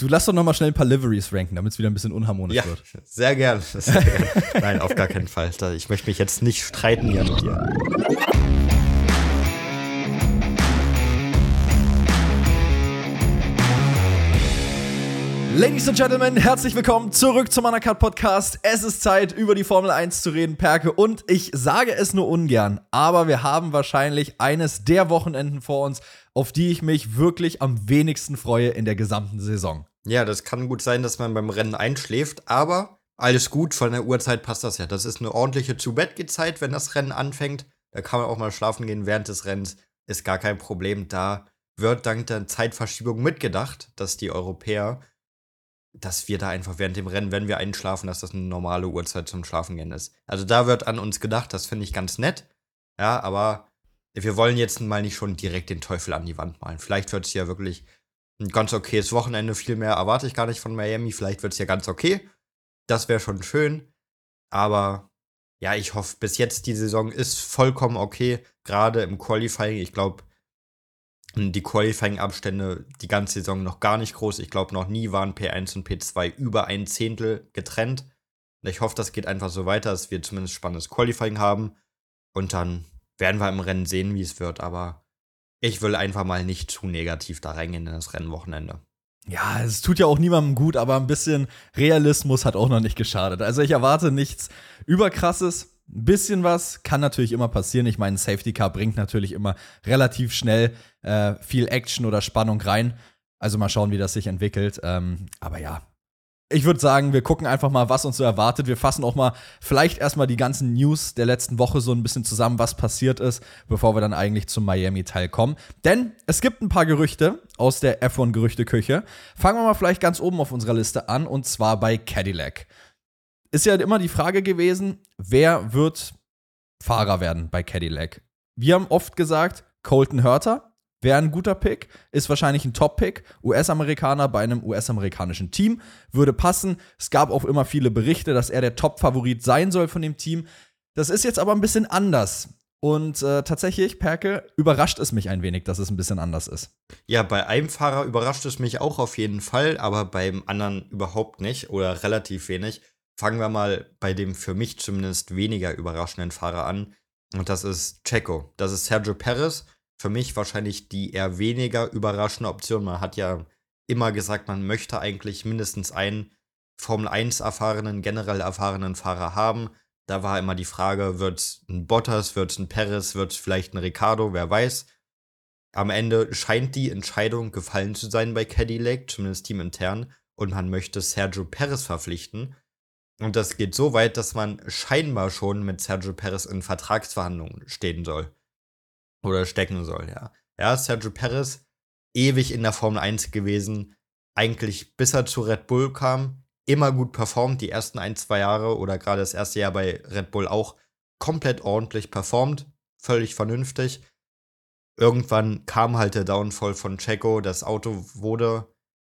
Du lass doch noch mal schnell ein paar Liveries ranken, damit es wieder ein bisschen unharmonisch wird. Sehr gern. Nein, auf gar keinen Fall. Ich möchte mich jetzt nicht streiten hier mit dir. Ladies and Gentlemen, herzlich willkommen zurück zum Undercut Podcast. Es ist Zeit, über die Formel 1 zu reden, Perke. Und ich sage es nur ungern, aber wir haben wahrscheinlich eines der Wochenenden vor uns, auf die ich mich wirklich am wenigsten freue in der gesamten Saison. Ja, das kann gut sein, dass man beim Rennen einschläft, aber alles gut, von der Uhrzeit passt das ja. Das ist eine ordentliche Zu-Bett-Zeit, wenn das Rennen anfängt. Da kann man auch mal schlafen gehen während des Rennens, ist gar kein Problem. Da wird dank der Zeitverschiebung mitgedacht, dass die Europäer, dass wir da einfach während dem Rennen, wenn wir einschlafen, dass das eine normale Uhrzeit zum Schlafengehen ist. Also da wird an uns gedacht, das finde ich ganz nett. Ja, aber wir wollen jetzt mal nicht schon direkt den Teufel an die Wand malen. Vielleicht wird es ja wirklich ein ganz okayes Wochenende. Viel mehr erwarte ich gar nicht von Miami. Vielleicht wird es ja ganz okay. Das wäre schon schön. Aber ja, ich hoffe, bis jetzt die Saison ist vollkommen okay. Gerade im Qualifying. Ich glaube, die Qualifying-Abstände die ganze Saison noch gar nicht groß. Ich glaube, noch nie waren P1 und P2 über ein Zehntel getrennt. Ich hoffe, das geht einfach so weiter, dass wir zumindest spannendes Qualifying haben. Und dann werden wir im Rennen sehen, wie es wird. Aber ich will einfach mal nicht zu negativ da reingehen in das Rennwochenende. Ja, es tut ja auch niemandem gut, aber ein bisschen Realismus hat auch noch nicht geschadet. Also ich erwarte nichts Überkrasses. Ein bisschen was kann natürlich immer passieren. Ich meine, ein Safety Car bringt natürlich immer relativ schnell viel Action oder Spannung rein. Also mal schauen, wie das sich entwickelt. Aber ja, ich würde sagen, wir gucken einfach mal, was uns so erwartet. Wir fassen auch mal vielleicht erstmal die ganzen News der letzten Woche so ein bisschen zusammen, was passiert ist, bevor wir dann eigentlich zum Miami-Teil kommen. Denn es gibt ein paar Gerüchte aus der F1-Gerüchteküche. Fangen wir mal vielleicht ganz oben auf unserer Liste an, und zwar bei Cadillac. Ist ja immer die Frage gewesen, wer wird Fahrer werden bei Cadillac? Wir haben oft gesagt, Colton Herta wäre ein guter Pick, ist wahrscheinlich ein Top-Pick. US-Amerikaner bei einem US-amerikanischen Team würde passen. Es gab auch immer viele Berichte, dass er der Top-Favorit sein soll von dem Team. Das ist jetzt aber ein bisschen anders. Und tatsächlich, Perke, überrascht es mich ein wenig, dass es ein bisschen anders ist. Ja, bei einem Fahrer überrascht es mich auch auf jeden Fall, aber beim anderen überhaupt nicht oder relativ wenig. Fangen wir mal bei dem für mich zumindest weniger überraschenden Fahrer an. Und das ist Checo. Das ist Sergio Perez. Für mich wahrscheinlich die eher weniger überraschende Option. Man hat ja immer gesagt, man möchte eigentlich mindestens einen Formel 1 erfahrenen, generell erfahrenen Fahrer haben. Da war immer die Frage, wird es ein Bottas, wird es ein Perez, wird es vielleicht ein Ricciardo, wer weiß. Am Ende scheint die Entscheidung gefallen zu sein bei Cadillac, zumindest teamintern. Und man möchte Sergio Perez verpflichten. Und das geht so weit, dass man scheinbar schon mit Sergio Perez in Vertragsverhandlungen stehen soll. Oder stecken soll, ja. Ja, Sergio Perez, ewig in der Formel 1 gewesen, eigentlich bis er zu Red Bull kam, immer gut performt, die ersten 1-2 Jahre oder gerade das erste Jahr bei Red Bull auch komplett ordentlich performt, völlig vernünftig. Irgendwann kam halt der Downfall von Checo, das Auto wurde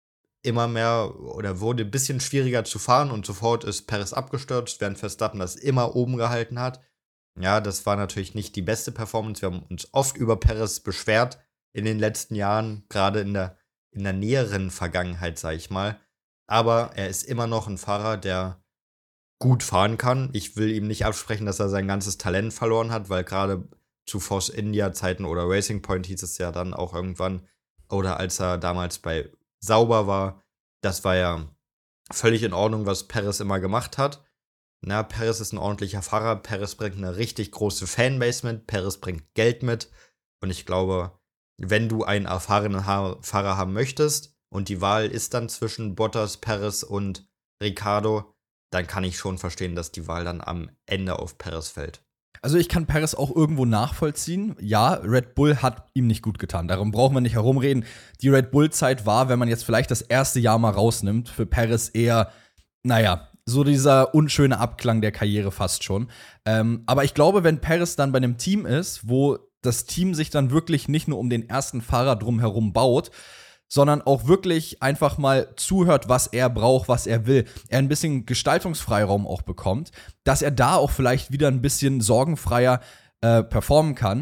immer mehr oder wurde ein bisschen schwieriger zu fahren und sofort ist Perez abgestürzt, während Verstappen das immer oben gehalten hat. Ja, das war natürlich nicht die beste Performance. Wir haben uns oft über Perez beschwert in den letzten Jahren, gerade in der näheren Vergangenheit, sag ich mal. Aber er ist immer noch ein Fahrer, der gut fahren kann. Ich will ihm nicht absprechen, dass er sein ganzes Talent verloren hat, weil gerade zu Force India-Zeiten oder Racing Point hieß es ja dann auch irgendwann, oder als er damals bei Sauber war, das war ja völlig in Ordnung, was Perez immer gemacht hat. Na, Perez ist ein ordentlicher Fahrer, Perez bringt eine richtig große Fanbase mit, Perez bringt Geld mit und ich glaube, wenn du einen erfahrenen Fahrer haben möchtest und die Wahl ist dann zwischen Bottas, Perez und Ricciardo, dann kann ich schon verstehen, dass die Wahl dann am Ende auf Perez fällt. Also ich kann Perez auch irgendwo nachvollziehen. Ja, Red Bull hat ihm nicht gut getan. Darum brauchen wir nicht herumreden. Die Red Bull-Zeit war, wenn man jetzt vielleicht das erste Jahr mal rausnimmt, für Perez eher, naja, so dieser unschöne Abklang der Karriere fast schon. Aber ich glaube, wenn Perez dann bei einem Team ist, wo das Team sich dann wirklich nicht nur um den ersten Fahrer drumherum baut, sondern auch wirklich einfach mal zuhört, was er braucht, was er will, er ein bisschen Gestaltungsfreiraum auch bekommt, dass er da auch vielleicht wieder ein bisschen sorgenfreier performen kann,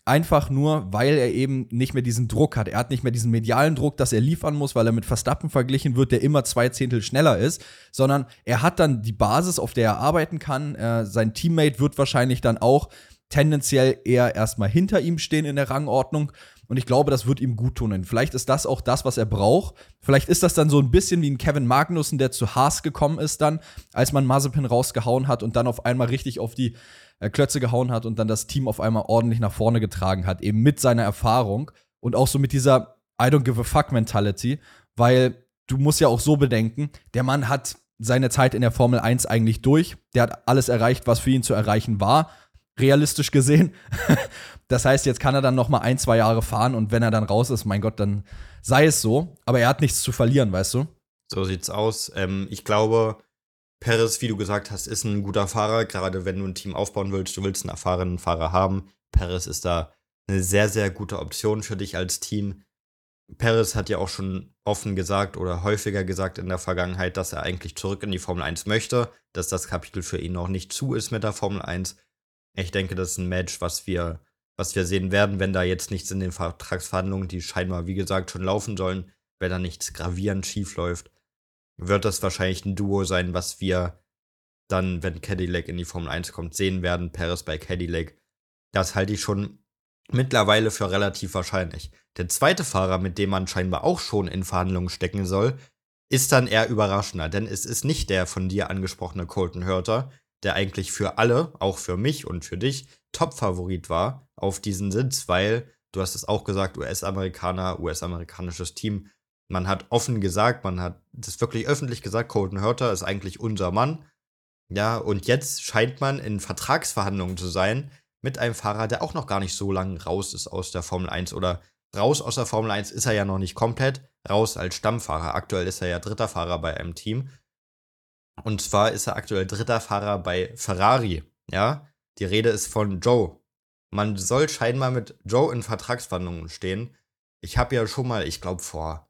Einfach nur, weil er eben nicht mehr diesen Druck hat. Er hat nicht mehr diesen medialen Druck, dass er liefern muss, weil er mit Verstappen verglichen wird, der immer 2 Zehntel schneller ist, sondern er hat dann die Basis, auf der er arbeiten kann. Sein Teammate wird wahrscheinlich dann auch tendenziell eher erstmal hinter ihm stehen in der Rangordnung. Und ich glaube, das wird ihm gut tun. Und vielleicht ist das auch das, was er braucht. Vielleicht ist das dann so ein bisschen wie ein Kevin Magnussen, der zu Haas gekommen ist dann, als man Mazepin rausgehauen hat und dann auf einmal richtig auf die Klötze gehauen hat und dann das Team auf einmal ordentlich nach vorne getragen hat, eben mit seiner Erfahrung und auch so mit dieser I don't give a fuck Mentality, weil du musst ja auch so bedenken, der Mann hat seine Zeit in der Formel 1 eigentlich durch, der hat alles erreicht, was für ihn zu erreichen war, realistisch gesehen. Das heißt, jetzt kann er dann noch mal 1-2 Jahre fahren und wenn er dann raus ist, mein Gott, dann sei es so, aber er hat nichts zu verlieren, weißt du? So sieht's aus. Ich glaube, Perez, wie du gesagt hast, ist ein guter Fahrer, gerade wenn du ein Team aufbauen willst, du willst einen erfahrenen Fahrer haben. Perez ist da eine sehr, sehr gute Option für dich als Team. Perez hat ja auch schon offen gesagt oder häufiger gesagt in der Vergangenheit, dass er eigentlich zurück in die Formel 1 möchte, dass das Kapitel für ihn noch nicht zu ist mit der Formel 1. Ich denke, das ist ein Match, was wir sehen werden, wenn da jetzt nichts in den Vertragsverhandlungen, die scheinbar, wie gesagt, schon laufen sollen, wenn da nichts gravierend schief läuft, wird das wahrscheinlich ein Duo sein, was wir dann, wenn Cadillac in die Formel 1 kommt, sehen werden. Perez bei Cadillac. Das halte ich schon mittlerweile für relativ wahrscheinlich. Der zweite Fahrer, mit dem man scheinbar auch schon in Verhandlungen stecken soll, ist dann eher überraschender, denn es ist nicht der von dir angesprochene Colton Herta, der eigentlich für alle, auch für mich und für dich, Top-Favorit war auf diesen Sitz, weil, du hast es auch gesagt, US-Amerikaner, US-amerikanisches Team. Man hat offen gesagt, man hat das wirklich öffentlich gesagt, Colton Herta ist eigentlich unser Mann. Ja, und jetzt scheint man in Vertragsverhandlungen zu sein mit einem Fahrer, der auch noch gar nicht so lange raus ist aus der Formel 1 oder raus aus der Formel 1 ist er ja noch nicht komplett, raus als Stammfahrer. Aktuell ist er ja dritter Fahrer bei einem Team. Und zwar ist er aktuell dritter Fahrer bei Ferrari, ja. Die Rede ist von Joe. Man soll scheinbar mit Joe in Vertragsverhandlungen stehen. Ich habe ja schon mal, ich glaube vor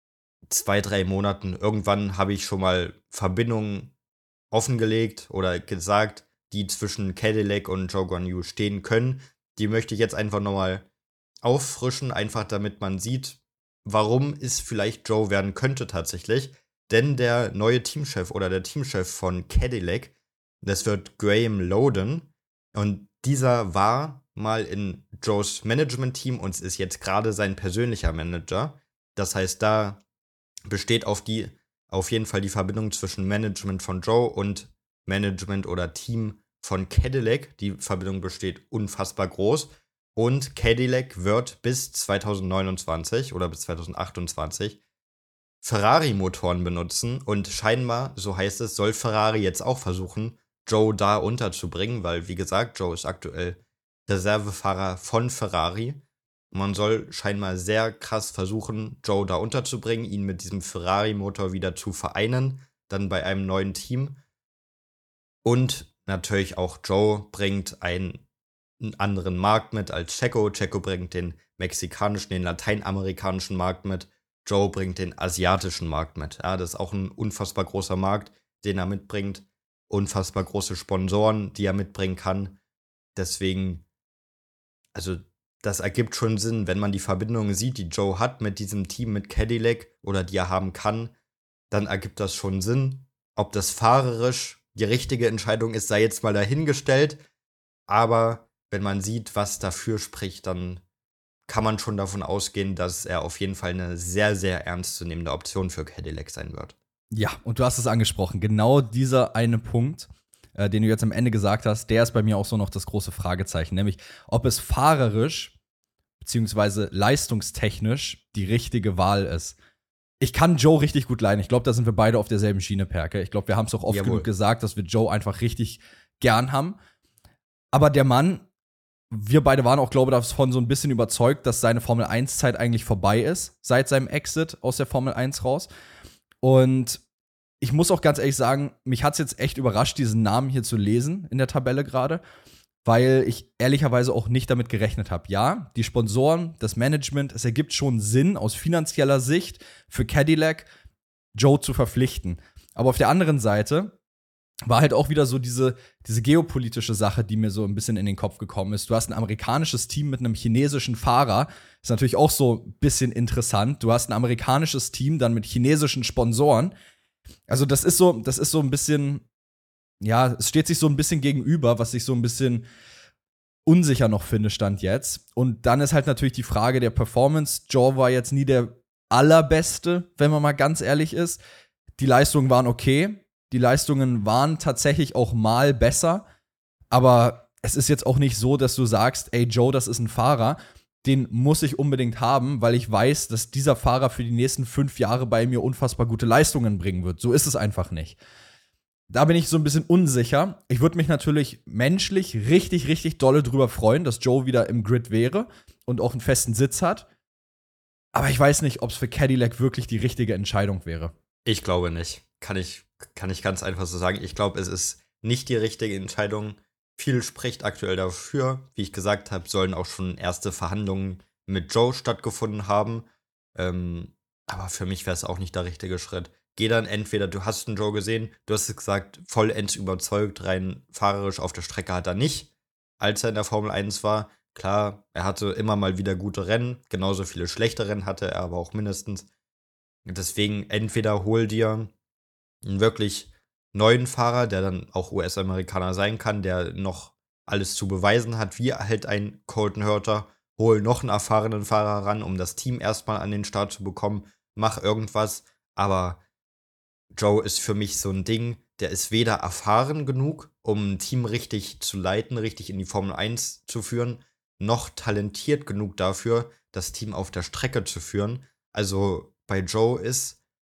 2-3 Monaten, irgendwann habe ich schon mal Verbindungen offengelegt oder gesagt, die zwischen Cadillac und Zhou Guanyu stehen können. Die möchte ich jetzt einfach nochmal auffrischen, einfach damit man sieht, warum es vielleicht Joe werden könnte tatsächlich. Denn der neue Teamchef oder der Teamchef von Cadillac, das wird Graham Loden. Und dieser war mal in Joes Management-Team und ist jetzt gerade sein persönlicher Manager. Das heißt, da besteht auf jeden Fall die Verbindung zwischen Management von Joe und Management oder Team von Cadillac. Die Verbindung besteht unfassbar groß. Und Cadillac wird bis 2029 oder bis 2028 Ferrari-Motoren benutzen und scheinbar, so heißt es, soll Ferrari jetzt auch versuchen, Joe da unterzubringen, weil, wie gesagt, Joe ist aktuell Reservefahrer von Ferrari. Man soll scheinbar sehr krass versuchen, Joe da unterzubringen, ihn mit diesem Ferrari-Motor wieder zu vereinen, dann bei einem neuen Team. Und natürlich auch Joe bringt einen anderen Markt mit als Checo. Checo bringt den mexikanischen, den lateinamerikanischen Markt mit. Joe bringt den asiatischen Markt mit. Ja, das ist auch ein unfassbar großer Markt, den er mitbringt. Unfassbar große Sponsoren, die er mitbringen kann. Deswegen, also das ergibt schon Sinn, wenn man die Verbindungen sieht, die Joe hat mit diesem Team, mit Cadillac oder die er haben kann, dann ergibt das schon Sinn. Ob das fahrerisch die richtige Entscheidung ist, sei jetzt mal dahingestellt. Aber wenn man sieht, was dafür spricht, dann kann man schon davon ausgehen, dass er auf jeden Fall eine sehr, sehr ernstzunehmende Option für Cadillac sein wird. Ja, und du hast es angesprochen. Genau dieser eine Punkt, den du jetzt am Ende gesagt hast, der ist bei mir auch so noch das große Fragezeichen. Nämlich, ob es fahrerisch beziehungsweise leistungstechnisch die richtige Wahl ist. Ich kann Joe richtig gut leiden. Ich glaube, da sind wir beide auf derselben Schiene, Perke. Ich glaube, wir haben es auch oft genug gesagt, dass wir Joe einfach richtig gern haben. Aber der Mann, wir beide waren auch, glaube ich, davon so ein bisschen überzeugt, dass seine Formel-1-Zeit eigentlich vorbei ist, seit seinem Exit aus der Formel 1 raus. Und ich muss auch ganz ehrlich sagen, mich hat es jetzt echt überrascht, diesen Namen hier zu lesen in der Tabelle gerade, weil ich ehrlicherweise auch nicht damit gerechnet habe. Ja, die Sponsoren, das Management, es ergibt schon Sinn aus finanzieller Sicht für Cadillac, Joe zu verpflichten. Aber auf der anderen Seite war halt auch wieder so diese geopolitische Sache, die mir so ein bisschen in den Kopf gekommen ist. Du hast ein amerikanisches Team mit einem chinesischen Fahrer. Ist natürlich auch so ein bisschen interessant. Du hast ein amerikanisches Team dann mit chinesischen Sponsoren. Also das ist so ein bisschen, ja, es steht sich so ein bisschen gegenüber, was ich so ein bisschen unsicher noch finde, Stand jetzt. Und dann ist halt natürlich die Frage der Performance. Joe war jetzt nie der allerbeste, wenn man mal ganz ehrlich ist. Die Leistungen waren okay. Die Leistungen waren tatsächlich auch mal besser. Aber es ist jetzt auch nicht so, dass du sagst, ey, Joe, das ist ein Fahrer, den muss ich unbedingt haben, weil ich weiß, dass dieser Fahrer für die nächsten 5 Jahre bei mir unfassbar gute Leistungen bringen wird. So ist es einfach nicht. Da bin ich so ein bisschen unsicher. Ich würde mich natürlich menschlich richtig, richtig dolle drüber freuen, dass Joe wieder im Grid wäre und auch einen festen Sitz hat. Aber ich weiß nicht, ob es für Cadillac wirklich die richtige Entscheidung wäre. Ich glaube nicht. Kann ich ganz einfach so sagen. Ich glaube, es ist nicht die richtige Entscheidung. Viel spricht aktuell dafür. Wie ich gesagt habe, sollen auch schon erste Verhandlungen mit Joe stattgefunden haben. Aber für mich wäre es auch nicht der richtige Schritt. Geh dann entweder, du hast den Joe gesehen, du hast es gesagt, vollends überzeugt, rein fahrerisch auf der Strecke hat er nicht, als er in der Formel 1 war. Klar, er hatte immer mal wieder gute Rennen, genauso viele schlechte Rennen hatte er aber auch mindestens. Deswegen entweder hol dir einen wirklich neuen Fahrer, der dann auch US-Amerikaner sein kann, der noch alles zu beweisen hat, wie halt ein Colton Herta. Hol noch einen erfahrenen Fahrer ran, um das Team erstmal an den Start zu bekommen. Mach irgendwas, aber Joe ist für mich so ein Ding, der ist weder erfahren genug, um ein Team richtig zu leiten, richtig in die Formel 1 zu führen, noch talentiert genug dafür, das Team auf der Strecke zu führen. Also bei Joe ist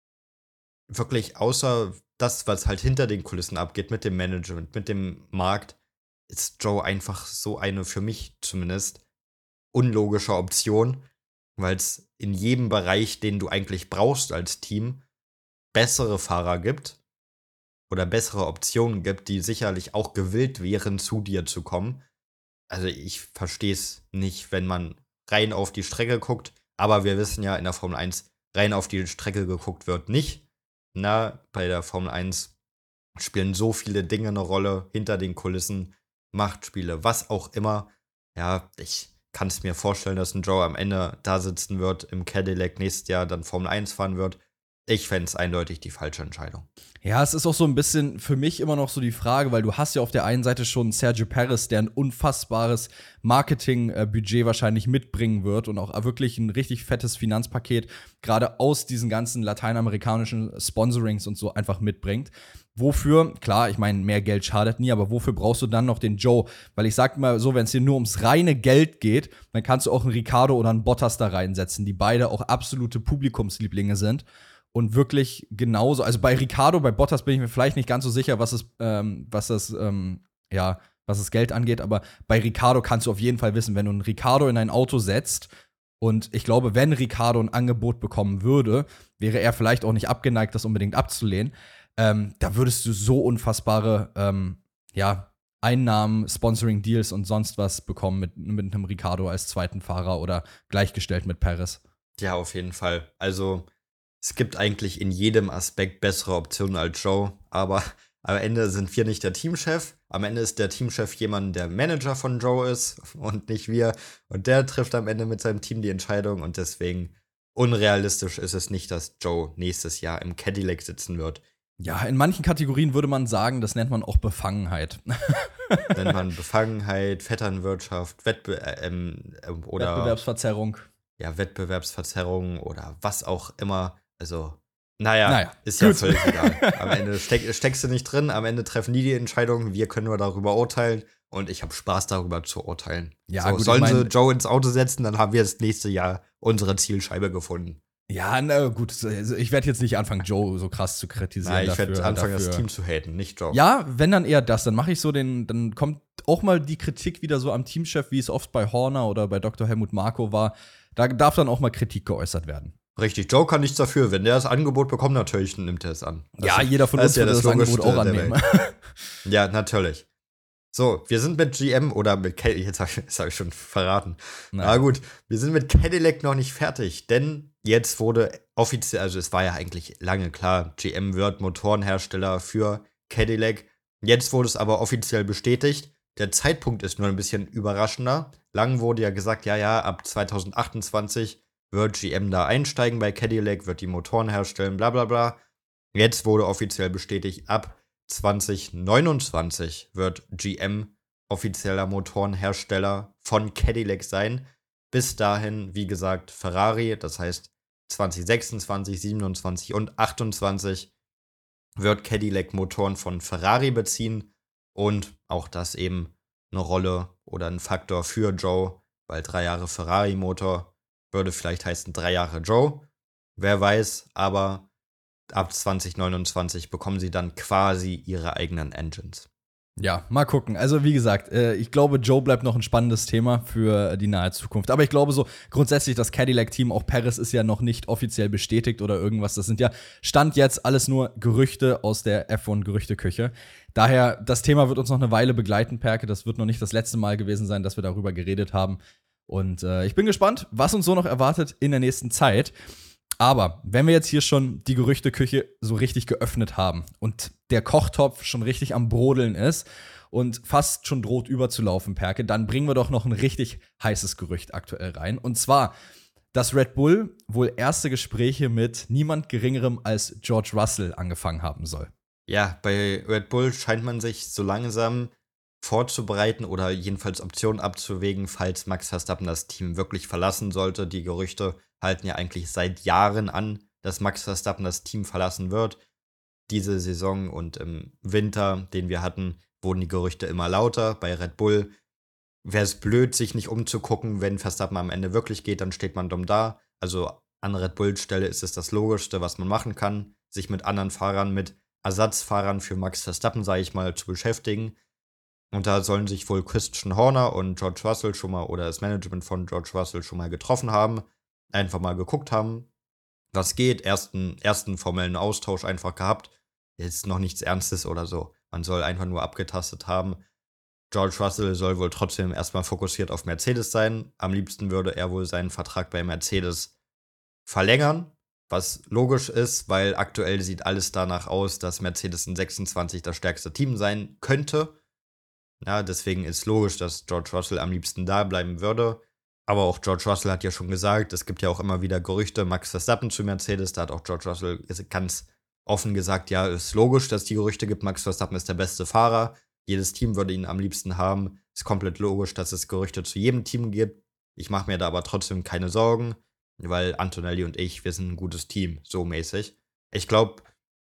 wirklich außer das, was halt hinter den Kulissen abgeht, mit dem Management, mit dem Markt, ist Joe einfach so eine, für mich zumindest, unlogische Option, weil es in jedem Bereich, den du eigentlich brauchst als Team, bessere Fahrer gibt oder bessere Optionen gibt, die sicherlich auch gewillt wären, zu dir zu kommen. Also ich verstehe es nicht, wenn man rein auf die Strecke guckt, aber wir wissen ja, in der Formel 1 rein auf die Strecke geguckt wird nicht. Bei der Formel 1 spielen so viele Dinge eine Rolle, hinter den Kulissen, Machtspiele, was auch immer. Ja, ich kann es mir vorstellen, dass ein Joe am Ende da sitzen wird, im Cadillac nächstes Jahr dann Formel 1 fahren wird. Ich fände es eindeutig die falsche Entscheidung. Ja, es ist auch so ein bisschen für mich immer noch so die Frage, weil du hast ja auf der einen Seite schon Sergio Perez, der ein unfassbares Marketingbudget wahrscheinlich mitbringen wird und auch wirklich ein richtig fettes Finanzpaket gerade aus diesen ganzen lateinamerikanischen Sponsorings und so einfach mitbringt. Wofür, klar, ich meine, mehr Geld schadet nie, aber wofür brauchst du dann noch den Joe? Weil ich sag mal so, wenn es dir nur ums reine Geld geht, dann kannst du auch einen Ricardo oder einen Bottas da reinsetzen, die beide auch absolute Publikumslieblinge sind. Und wirklich genauso, also bei Ricardo, bei Bottas bin ich mir vielleicht nicht ganz so sicher, was das Geld angeht, aber bei Ricardo kannst du auf jeden Fall wissen, wenn du einen Ricardo in ein Auto setzt, und ich glaube, wenn Ricardo ein Angebot bekommen würde, wäre er vielleicht auch nicht abgeneigt, das unbedingt abzulehnen. Da würdest du so unfassbare Einnahmen, Sponsoring-Deals und sonst was bekommen mit einem Ricardo als zweiten Fahrer oder gleichgestellt mit Perez. Ja, auf jeden Fall. Also es gibt eigentlich in jedem Aspekt bessere Optionen als Joe, aber am Ende sind wir nicht der Teamchef. Am Ende ist der Teamchef jemand, der Manager von Joe ist und nicht wir. Und der trifft am Ende mit seinem Team die Entscheidung und deswegen unrealistisch ist es nicht, dass Joe nächstes Jahr im Cadillac sitzen wird. Ja, in manchen Kategorien würde man sagen, das nennt man auch Befangenheit. Nennt man Befangenheit, Vetternwirtschaft, Wettbewerbsverzerrung. Ja, Wettbewerbsverzerrung oder was auch immer. Also, naja, ist gut. Ja völlig egal. Am Ende steckst du nicht drin, am Ende treffen die Entscheidung, wir können nur darüber urteilen und ich habe Spaß darüber zu urteilen. Ja, so, gut, sollen sie Joe ins Auto setzen, dann haben wir das nächste Jahr unsere Zielscheibe gefunden. Ja, na gut, also ich werde jetzt nicht anfangen, Joe so krass zu kritisieren. Nein, ich werde anfangen, das Team zu haten, nicht Joe. Ja, wenn dann eher das, dann mache ich so dann kommt auch mal die Kritik wieder so am Teamchef, wie es oft bei Horner oder bei Dr. Helmut Marko war. Da darf dann auch mal Kritik geäußert werden. Richtig, Joe kann nichts dafür. Wenn der das Angebot bekommt, natürlich nimmt er es an. Ja, jeder von uns wird das Angebot auch annehmen. Ja, natürlich. So, wir sind mit GM oder mit Cadillac, jetzt hab ich schon verraten. Na gut, wir sind mit Cadillac noch nicht fertig, denn jetzt wurde offiziell, also es war ja eigentlich lange klar, GM wird Motorenhersteller für Cadillac. Jetzt wurde es aber offiziell bestätigt. Der Zeitpunkt ist nur ein bisschen überraschender. Lang wurde ja gesagt, ja, ab 2028 wird GM da einsteigen bei Cadillac, wird die Motoren herstellen, bla bla bla. Jetzt wurde offiziell bestätigt, ab 2029 wird GM offizieller Motorenhersteller von Cadillac sein. Bis dahin, wie gesagt, Ferrari, das heißt 2026, 27 und 28 wird Cadillac Motoren von Ferrari beziehen und auch das eben eine Rolle oder ein Faktor für Joe, weil 3 Jahre Ferrari-Motor würde vielleicht heißen 3 Jahre Joe, wer weiß, aber ab 2029 bekommen sie dann quasi ihre eigenen Engines. Ja, mal gucken. Also wie gesagt, ich glaube, Joe bleibt noch ein spannendes Thema für die nahe Zukunft. Aber ich glaube so grundsätzlich, das Cadillac-Team, auch Perez ist ja noch nicht offiziell bestätigt oder irgendwas. Das sind ja Stand jetzt alles nur Gerüchte aus der F1-Gerüchteküche. Daher, das Thema wird uns noch eine Weile begleiten, Perke. Das wird noch nicht das letzte Mal gewesen sein, dass wir darüber geredet haben. Und ich bin gespannt, was uns so noch erwartet in der nächsten Zeit. Aber wenn wir jetzt hier schon die Gerüchteküche so richtig geöffnet haben und der Kochtopf schon richtig am Brodeln ist und fast schon droht überzulaufen, Perke, dann bringen wir doch noch ein richtig heißes Gerücht aktuell rein. Und zwar, dass Red Bull wohl erste Gespräche mit niemand Geringerem als George Russell angefangen haben soll. Ja, bei Red Bull scheint man sich so langsam vorzubereiten oder jedenfalls Optionen abzuwägen, falls Max Verstappen das Team wirklich verlassen sollte. Die Gerüchte halten ja eigentlich seit Jahren an, dass Max Verstappen das Team verlassen wird. Diese Saison und im Winter, den wir hatten, wurden die Gerüchte immer lauter. Bei Red Bull wäre es blöd, sich nicht umzugucken. Wenn Verstappen am Ende wirklich geht, dann steht man dumm da. Also an Red Bulls Stelle ist es das Logischste, was man machen kann, sich mit anderen Fahrern, mit Ersatzfahrern für Max Verstappen, sage ich mal, zu beschäftigen. Und da sollen sich wohl Christian Horner und George Russell schon mal oder das Management von George Russell schon mal getroffen haben, einfach mal geguckt haben, was geht, ersten formellen Austausch einfach gehabt. Jetzt noch nichts Ernstes oder so. Man soll einfach nur abgetastet haben. George Russell soll wohl trotzdem erstmal fokussiert auf Mercedes sein. Am liebsten würde er wohl seinen Vertrag bei Mercedes verlängern, was logisch ist, weil aktuell sieht alles danach aus, dass Mercedes in 26 das stärkste Team sein könnte. Ja, deswegen ist logisch, dass George Russell am liebsten da bleiben würde. Aber auch George Russell hat ja schon gesagt, es gibt ja auch immer wieder Gerüchte, Max Verstappen zu Mercedes. Da hat auch George Russell ganz offen gesagt, ja, ist logisch, dass es die Gerüchte gibt. Max Verstappen ist der beste Fahrer. Jedes Team würde ihn am liebsten haben. Ist komplett logisch, dass es Gerüchte zu jedem Team gibt. Ich mache mir da aber trotzdem keine Sorgen, weil Antonelli und ich, wir sind ein gutes Team, so mäßig. Ich glaube,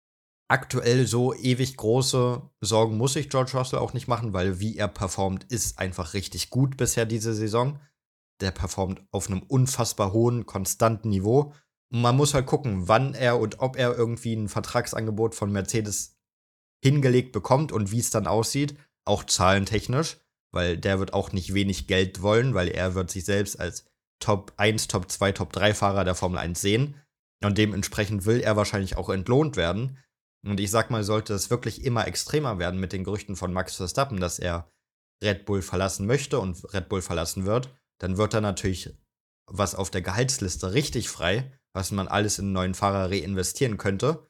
aktuell so ewig große Sorgen muss sich George Russell auch nicht machen, weil wie er performt, ist einfach richtig gut bisher diese Saison. Der performt auf einem unfassbar hohen, konstanten Niveau. Und man muss halt gucken, wann er und ob er irgendwie ein Vertragsangebot von Mercedes hingelegt bekommt und wie es dann aussieht, auch zahlentechnisch, weil der wird auch nicht wenig Geld wollen, weil er wird sich selbst als Top 1, Top 2, Top 3 Fahrer der Formel 1 sehen. Und dementsprechend will er wahrscheinlich auch entlohnt werden. Und ich sag mal, sollte es wirklich immer extremer werden mit den Gerüchten von Max Verstappen, dass er Red Bull verlassen möchte und Red Bull verlassen wird, dann wird da natürlich was auf der Gehaltsliste richtig frei, was man alles in einen neuen Fahrer reinvestieren könnte.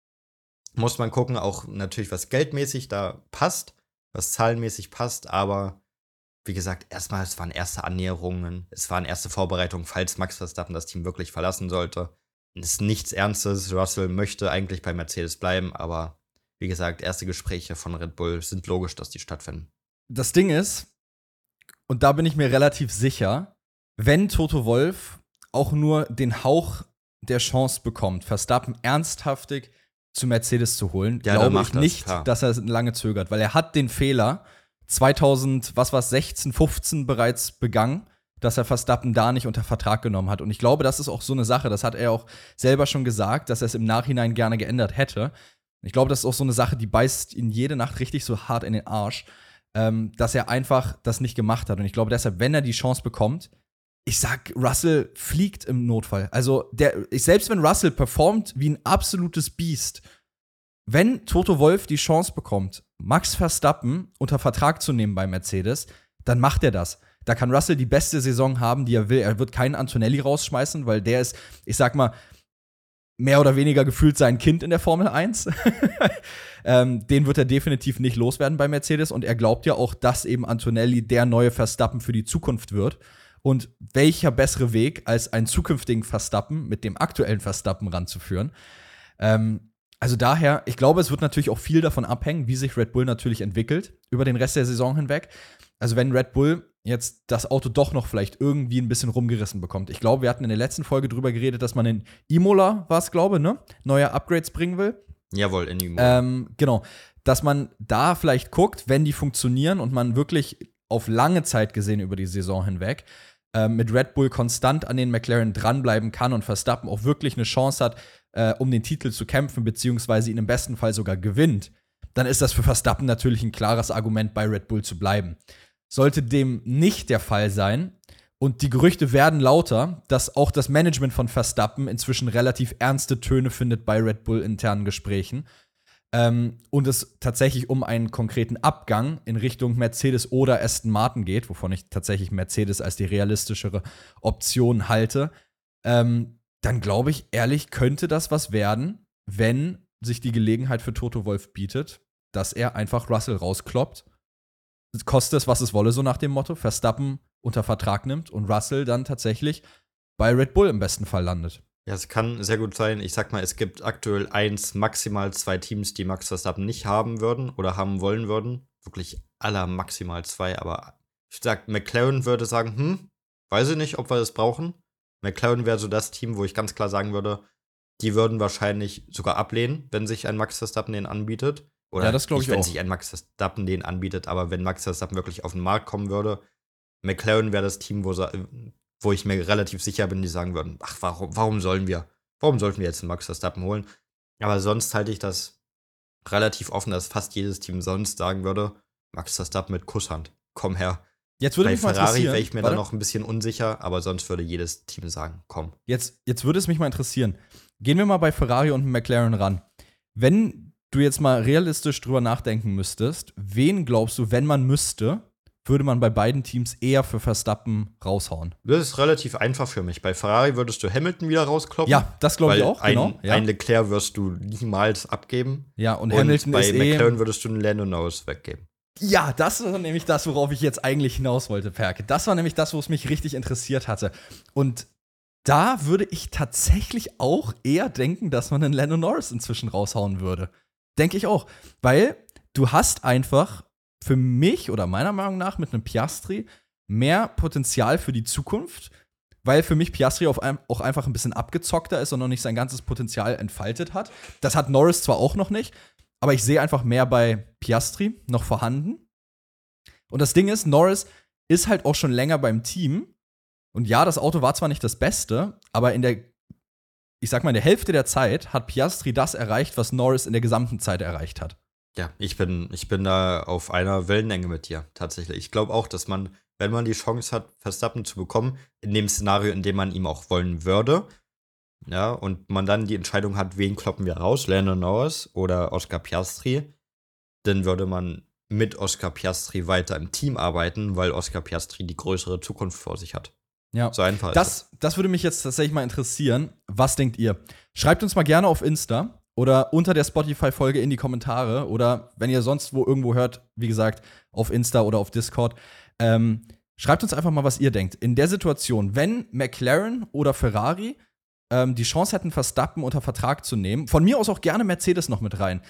Muss man gucken, auch natürlich, was geldmäßig da passt, was zahlenmäßig passt, aber wie gesagt, erstmal, es waren erste Annäherungen, es waren erste Vorbereitungen, falls Max Verstappen das Team wirklich verlassen sollte. Es ist nichts Ernstes, Russell möchte eigentlich bei Mercedes bleiben, aber wie gesagt, erste Gespräche von Red Bull sind logisch, dass die stattfinden. Das Ding ist, und da bin ich mir relativ sicher, wenn Toto Wolff auch nur den Hauch der Chance bekommt, Verstappen ernsthaftig zu Mercedes zu holen, Ja, glaube ich nicht, klar. dass er lange zögert, weil er hat den Fehler 2016, 15 bereits begangen, dass er Verstappen da nicht unter Vertrag genommen hat. Und ich glaube, das ist auch so eine Sache, das hat er auch selber schon gesagt, dass er es im Nachhinein gerne geändert hätte. Ich glaube, das ist auch so eine Sache, die beißt ihn jede Nacht richtig so hart in den Arsch, dass er einfach das nicht gemacht hat. Und ich glaube deshalb, wenn er die Chance bekommt, ich sag, Russell fliegt im Notfall. Also, selbst wenn Russell performt wie ein absolutes Biest, wenn Toto Wolff die Chance bekommt, Max Verstappen unter Vertrag zu nehmen bei Mercedes, dann macht er das. Da kann Russell die beste Saison haben, die er will. Er wird keinen Antonelli rausschmeißen, weil der ist, ich sag mal, mehr oder weniger gefühlt sein Kind in der Formel 1. Den wird er definitiv nicht loswerden bei Mercedes und er glaubt ja auch, dass eben Antonelli der neue Verstappen für die Zukunft wird. Und welcher bessere Weg, als einen zukünftigen Verstappen mit dem aktuellen Verstappen ranzuführen? Also daher, ich glaube, es wird natürlich auch viel davon abhängen, wie sich Red Bull natürlich entwickelt über den Rest der Saison hinweg. Also wenn Red Bull jetzt das Auto doch noch vielleicht irgendwie ein bisschen rumgerissen bekommt. Ich glaube, wir hatten in der letzten Folge drüber geredet, dass man in Imola, war es, glaube ich, ne, neue Upgrades bringen will. Jawohl, in Imola. Genau, dass man da vielleicht guckt, wenn die funktionieren und man wirklich auf lange Zeit gesehen über die Saison hinweg mit Red Bull konstant an den McLaren dranbleiben kann und Verstappen auch wirklich eine Chance hat, um den Titel zu kämpfen, beziehungsweise ihn im besten Fall sogar gewinnt, dann ist das für Verstappen natürlich ein klares Argument, bei Red Bull zu bleiben. Sollte dem nicht der Fall sein, und die Gerüchte werden lauter, dass auch das Management von Verstappen inzwischen relativ ernste Töne findet bei Red Bull internen Gesprächen, und es tatsächlich um einen konkreten Abgang in Richtung Mercedes oder Aston Martin geht, wovon ich tatsächlich Mercedes als die realistischere Option halte, dann glaube ich, ehrlich, könnte das was werden, wenn sich die Gelegenheit für Toto Wolff bietet, dass er einfach Russell rauskloppt, koste es, was es wolle, so nach dem Motto, Verstappen unter Vertrag nimmt und Russell dann tatsächlich bei Red Bull im besten Fall landet. Ja, es kann sehr gut sein. Ich sag mal, es gibt aktuell maximal 2 Teams, die Max Verstappen nicht haben würden oder haben wollen würden. Wirklich maximal 2, aber ich sag, McLaren würde sagen, weiß ich nicht, ob wir das brauchen. McLaren wäre so das Team, wo ich ganz klar sagen würde, die würden wahrscheinlich sogar ablehnen, wenn sich ein Max Verstappen den anbietet. Oder ja, das glaube ich nicht, wenn auch. sich ein Max Verstappen den anbietet, aber wenn Max Verstappen wirklich auf den Markt kommen würde, McLaren wäre das Team, wo ich mir relativ sicher bin, die sagen würden, ach, warum sollten wir jetzt einen Max Verstappen holen? Aber sonst halte ich das relativ offen, dass fast jedes Team sonst sagen würde, Max Verstappen mit Kusshand, komm her. Jetzt würde Bei mich mal Ferrari interessieren. wäre ich mir da noch ein bisschen unsicher, aber sonst würde jedes Team sagen, komm. Jetzt würde es mich mal interessieren. Gehen wir mal bei Ferrari und McLaren ran. Wenn du jetzt mal realistisch drüber nachdenken müsstest, wen glaubst du, wenn man müsste, würde man bei beiden Teams eher für Verstappen raushauen? Das ist relativ einfach für mich. Bei Ferrari würdest du Hamilton wieder rauskloppen. Ja, das glaube ich auch, genau. Ein Leclerc wirst du niemals abgeben. Ja, und Hamilton bei ist McLaren würdest du einen Lando Norris weggeben. Ja, das war nämlich das, worauf ich jetzt eigentlich hinaus wollte, Perke. Das war nämlich das, wo es mich richtig interessiert hatte. Und da würde ich tatsächlich auch eher denken, dass man einen Lando Norris inzwischen raushauen würde. Denke ich auch. Weil du hast einfach für mich oder meiner Meinung nach mit einem Piastri mehr Potenzial für die Zukunft, weil für mich Piastri auch einfach ein bisschen abgezockter ist und noch nicht sein ganzes Potenzial entfaltet hat. Das hat Norris zwar auch noch nicht, aber ich sehe einfach mehr bei Piastri noch vorhanden. Und das Ding ist, Norris ist halt auch schon länger beim Team. Und ja, das Auto war zwar nicht das Beste, aber in der Hälfte der Zeit hat Piastri das erreicht, was Norris in der gesamten Zeit erreicht hat. Ja, ich bin da auf einer Wellenlänge mit dir, tatsächlich. Ich glaube auch, dass man, wenn man die Chance hat, Verstappen zu bekommen, in dem Szenario, in dem man ihm auch wollen würde, ja, und man dann die Entscheidung hat, wen kloppen wir raus, Lando Norris oder Oscar Piastri, dann würde man mit Oscar Piastri weiter im Team arbeiten, weil Oscar Piastri die größere Zukunft vor sich hat. Ja, so einfach ist das würde mich jetzt tatsächlich mal interessieren. Was denkt ihr? Schreibt uns mal gerne auf Insta oder unter der Spotify-Folge in die Kommentare oder wenn ihr sonst wo irgendwo hört, wie gesagt, auf Insta oder auf Discord. Schreibt uns einfach mal, was ihr denkt. In der Situation, wenn McLaren oder Ferrari die Chance hätten, Verstappen unter Vertrag zu nehmen, von mir aus auch gerne Mercedes noch mit rein,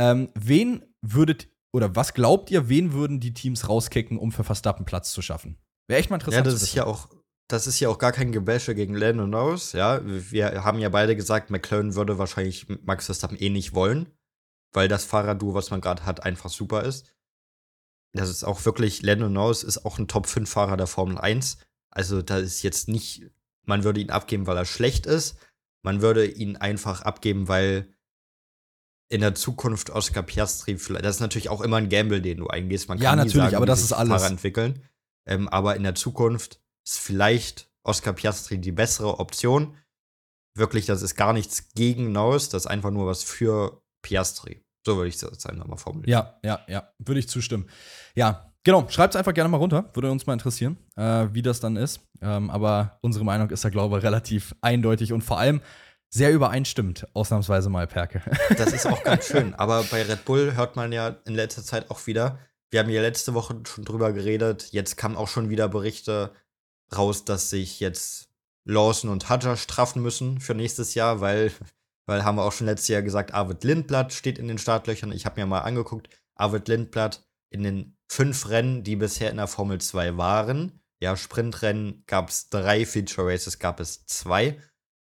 was glaubt ihr, wen würden die Teams rauskicken, um für Verstappen Platz zu schaffen? Wäre echt mal interessant. Ja, das ist ja auch gar kein Gebäsche gegen Lando Norris, ja. Wir haben ja beide gesagt, McLaren würde wahrscheinlich Max Verstappen nicht wollen, weil das Fahrerduo, was man gerade hat, einfach super ist. Das ist auch wirklich, Lando Norris ist auch ein Top-5-Fahrer der Formel 1. Also da ist jetzt nicht, man würde ihn abgeben, weil er schlecht ist. Man würde ihn einfach abgeben, weil in der Zukunft Oscar Piastri, das ist natürlich auch immer ein Gamble, den du eingehst. Man kann ja, natürlich, sagen, aber das wie ist sich alles. Fahrer entwickeln. Aber in der Zukunft ist vielleicht Oscar Piastri die bessere Option. Wirklich, das ist gar nichts gegen Norris, das ist einfach nur was für Piastri. So würde ich das jetzt einmal formulieren. Ja, würde ich zustimmen. Ja, genau, schreibt es einfach gerne mal runter, würde uns mal interessieren, wie das dann ist. Aber unsere Meinung ist ja, glaube ich, relativ eindeutig und vor allem sehr übereinstimmt, ausnahmsweise mal, Perke. Das ist auch ganz schön. Aber bei Red Bull hört man ja in letzter Zeit auch wieder, wir haben ja letzte Woche schon drüber geredet, jetzt kamen auch schon wieder Berichte raus, dass sich jetzt Lawson und Hadjar straffen müssen für nächstes Jahr, weil haben wir auch schon letztes Jahr gesagt, Arvid Lindblad steht in den Startlöchern. Ich habe mir mal angeguckt, Arvid Lindblad in den 5 Rennen, die bisher in der Formel 2 waren. Ja, Sprintrennen gab es 3, Feature Races gab es 2.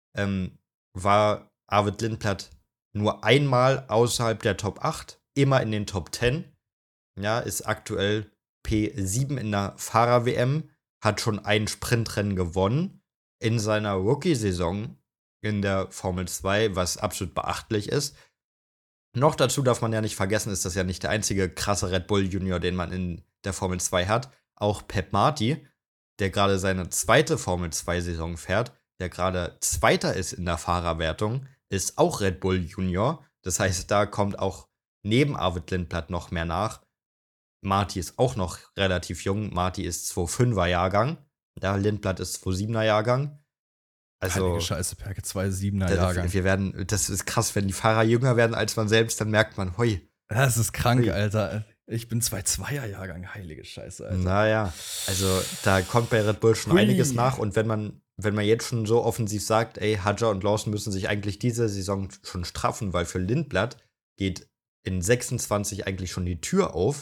War Arvid Lindblad nur einmal außerhalb der Top 8, immer in den Top 10. Ja, ist aktuell P7 in der Fahrer-WM, hat schon ein Sprintrennen gewonnen in seiner Rookie-Saison in der Formel 2, was absolut beachtlich ist. Noch dazu darf man ja nicht vergessen, ist das ja nicht der einzige krasse Red Bull Junior, den man in der Formel 2 hat. Auch Pep Marty, der gerade seine 2. Formel 2-Saison fährt, der gerade Zweiter ist in der Fahrerwertung, ist auch Red Bull Junior. Das heißt, da kommt auch neben Arvid Lindblad noch mehr nach. Marty ist auch noch relativ jung. Marty ist 2,5er Jahrgang. Ja, Lindblad ist 2,7er Jahrgang. Also, Heilige Scheiße, Perke, 2,7er Jahrgang. Das ist krass, wenn die Fahrer jünger werden als man selbst, dann merkt man, hoi. Das ist krank, Alter. Ich bin 2,2er Jahrgang, heilige Scheiße, Alter. Naja, also da kommt bei Red Bull schon einiges nach. Und wenn man jetzt schon so offensiv sagt, ey, Hadjar und Lawson müssen sich eigentlich diese Saison schon straffen, weil für Lindblad geht in 26 eigentlich schon die Tür auf,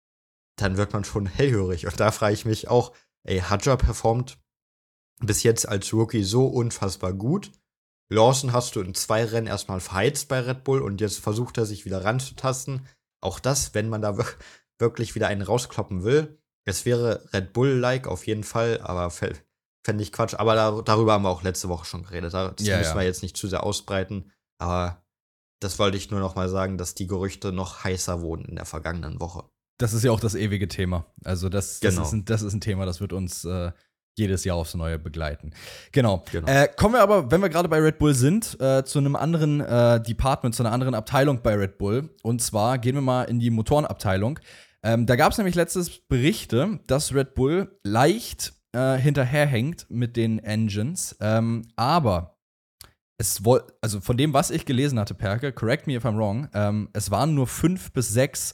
dann wird man schon hellhörig. Und da frage ich mich auch, ey, Hadjar performt bis jetzt als Rookie so unfassbar gut. Lawson hast du in 2 Rennen erstmal verheizt bei Red Bull und jetzt versucht er sich wieder ranzutasten. Auch das, wenn man da wirklich wieder einen rauskloppen will. Es wäre Red Bull-like auf jeden Fall, aber fände ich Quatsch. Aber darüber haben wir auch letzte Woche schon geredet. Das müssen wir jetzt nicht zu sehr ausbreiten. Aber das wollte ich nur noch mal sagen, dass die Gerüchte noch heißer wurden in der vergangenen Woche. Das ist ja auch das ewige Thema. Also das ist ein Thema, das wird uns jedes Jahr aufs Neue begleiten. Genau. Kommen wir aber, wenn wir gerade bei Red Bull sind, zu einem anderen Department, zu einer anderen Abteilung bei Red Bull. Und zwar gehen wir mal in die Motorenabteilung. Da gab es nämlich letztes Berichte, dass Red Bull leicht hinterherhängt mit den Engines. Aber also von dem, was ich gelesen hatte, Perke, correct me if I'm wrong, es waren nur 5 bis 6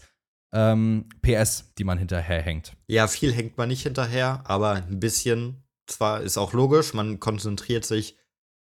PS, die man hinterherhängt. Ja, viel hängt man nicht hinterher, aber ein bisschen. Zwar ist auch logisch, man konzentriert sich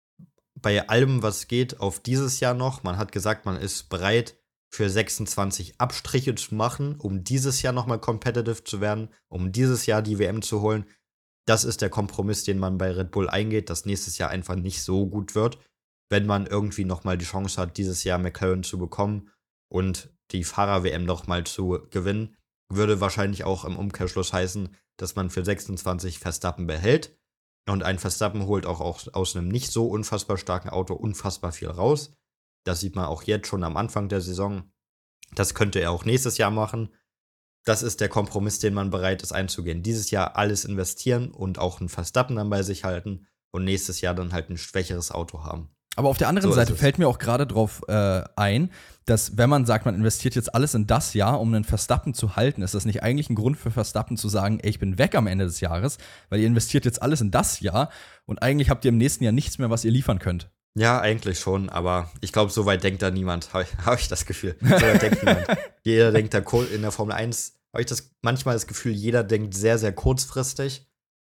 bei allem, was geht, auf dieses Jahr noch. Man hat gesagt, man ist bereit, für 26 Abstriche zu machen, um dieses Jahr nochmal competitive zu werden, um dieses Jahr die WM zu holen. Das ist der Kompromiss, den man bei Red Bull eingeht, dass nächstes Jahr einfach nicht so gut wird, wenn man irgendwie nochmal die Chance hat, dieses Jahr McLaren zu bekommen und die Fahrer-WM nochmal zu gewinnen, würde wahrscheinlich auch im Umkehrschluss heißen, dass man für 26 Verstappen behält. Und ein Verstappen holt auch aus einem nicht so unfassbar starken Auto unfassbar viel raus. Das sieht man auch jetzt schon am Anfang der Saison. Das könnte er auch nächstes Jahr machen. Das ist der Kompromiss, den man bereit ist einzugehen. Dieses Jahr alles investieren und auch einen Verstappen dann bei sich halten und nächstes Jahr dann halt ein schwächeres Auto haben. Aber auf der anderen Seite fällt mir auch gerade drauf ein, dass wenn man sagt, man investiert jetzt alles in das Jahr, um einen Verstappen zu halten, ist das nicht eigentlich ein Grund für Verstappen zu sagen, ey, ich bin weg am Ende des Jahres, weil ihr investiert jetzt alles in das Jahr und eigentlich habt ihr im nächsten Jahr nichts mehr, was ihr liefern könnt. Ja, eigentlich schon, aber ich glaube, so weit denkt da niemand, habe ich das Gefühl. So weit denkt niemand. Jeder denkt da in der Formel 1, habe ich manchmal das Gefühl, jeder denkt sehr, sehr kurzfristig.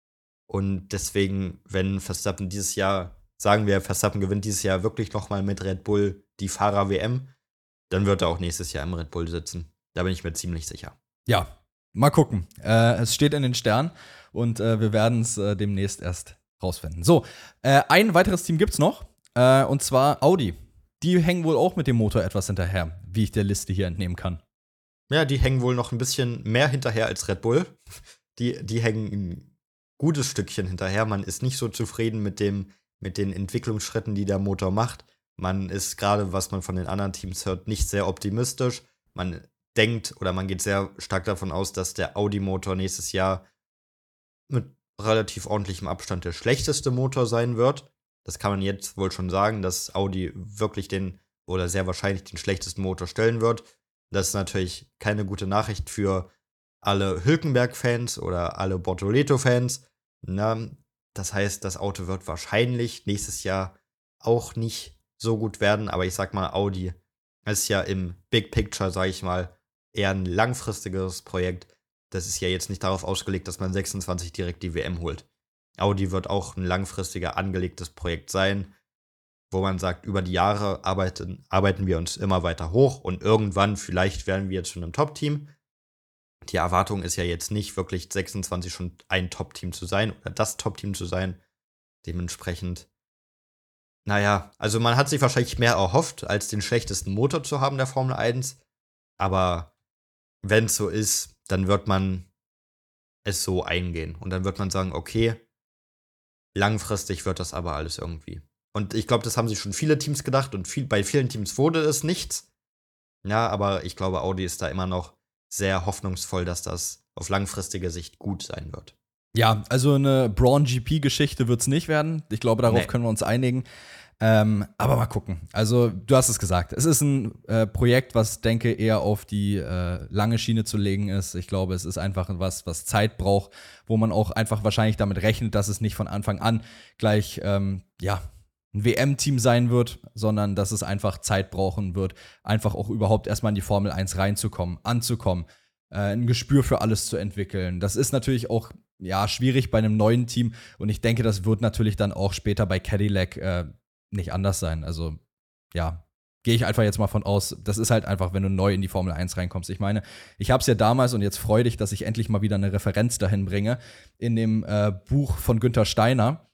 Und deswegen, wenn Verstappen dieses Jahr, sagen wir, Verstappen gewinnt dieses Jahr wirklich nochmal mit Red Bull die Fahrer-WM, dann wird er auch nächstes Jahr im Red Bull sitzen. Da bin ich mir ziemlich sicher. Ja, mal gucken. Es steht in den Sternen und wir werden es demnächst erst rausfinden. So, ein weiteres Team gibt's noch, und zwar Audi. Die hängen wohl auch mit dem Motor etwas hinterher, wie ich der Liste hier entnehmen kann. Ja, die hängen wohl noch ein bisschen mehr hinterher als Red Bull. Die hängen ein gutes Stückchen hinterher. Man ist nicht so zufrieden mit den Entwicklungsschritten, die der Motor macht. Man ist gerade, was man von den anderen Teams hört, nicht sehr optimistisch. Man denkt oder man geht sehr stark davon aus, dass der Audi-Motor nächstes Jahr mit relativ ordentlichem Abstand der schlechteste Motor sein wird. Das kann man jetzt wohl schon sagen, dass Audi wirklich oder sehr wahrscheinlich den schlechtesten Motor stellen wird. Das ist natürlich keine gute Nachricht für alle Hülkenberg-Fans oder alle Bortoleto-Fans. Das heißt, das Auto wird wahrscheinlich nächstes Jahr auch nicht so gut werden, aber ich sag mal, Audi ist ja im Big Picture, sag ich mal, eher ein langfristiges Projekt. Das ist ja jetzt nicht darauf ausgelegt, dass man 26 direkt die WM holt. Audi wird auch ein langfristiger angelegtes Projekt sein, wo man sagt, über die Jahre arbeiten wir uns immer weiter hoch und irgendwann vielleicht werden wir zu einem Top-Team. Die Erwartung ist ja jetzt nicht wirklich 26 schon ein Top-Team zu sein oder das Top-Team zu sein. Dementsprechend, naja, also man hat sich wahrscheinlich mehr erhofft, als den schlechtesten Motor zu haben der Formel 1. Aber wenn es so ist, dann wird man es so eingehen. Und dann wird man sagen, okay, langfristig wird das aber alles irgendwie. Und ich glaube, das haben sich schon viele Teams gedacht und bei vielen Teams wurde es nichts. Ja, aber ich glaube, Audi ist da immer noch sehr hoffnungsvoll, dass das auf langfristige Sicht gut sein wird. Ja, also eine Braun-GP-Geschichte wird es nicht werden. Ich glaube, darauf können wir uns einigen. Aber mal gucken. Also, du hast es gesagt. Es ist ein Projekt, was, denke eher auf die lange Schiene zu legen ist. Ich glaube, es ist einfach was Zeit braucht, wo man auch einfach wahrscheinlich damit rechnet, dass es nicht von Anfang an gleich, ein WM-Team sein wird, sondern dass es einfach Zeit brauchen wird, einfach auch überhaupt erstmal in die Formel 1 reinzukommen, anzukommen, ein Gespür für alles zu entwickeln. Das ist natürlich auch schwierig bei einem neuen Team und ich denke, das wird natürlich dann auch später bei Cadillac nicht anders sein. Also, gehe ich einfach jetzt mal von aus. Das ist halt einfach, wenn du neu in die Formel 1 reinkommst. Ich meine, ich habe es ja damals und jetzt freu dich, dass ich endlich mal wieder eine Referenz dahin bringe, in dem Buch von Günther Steiner,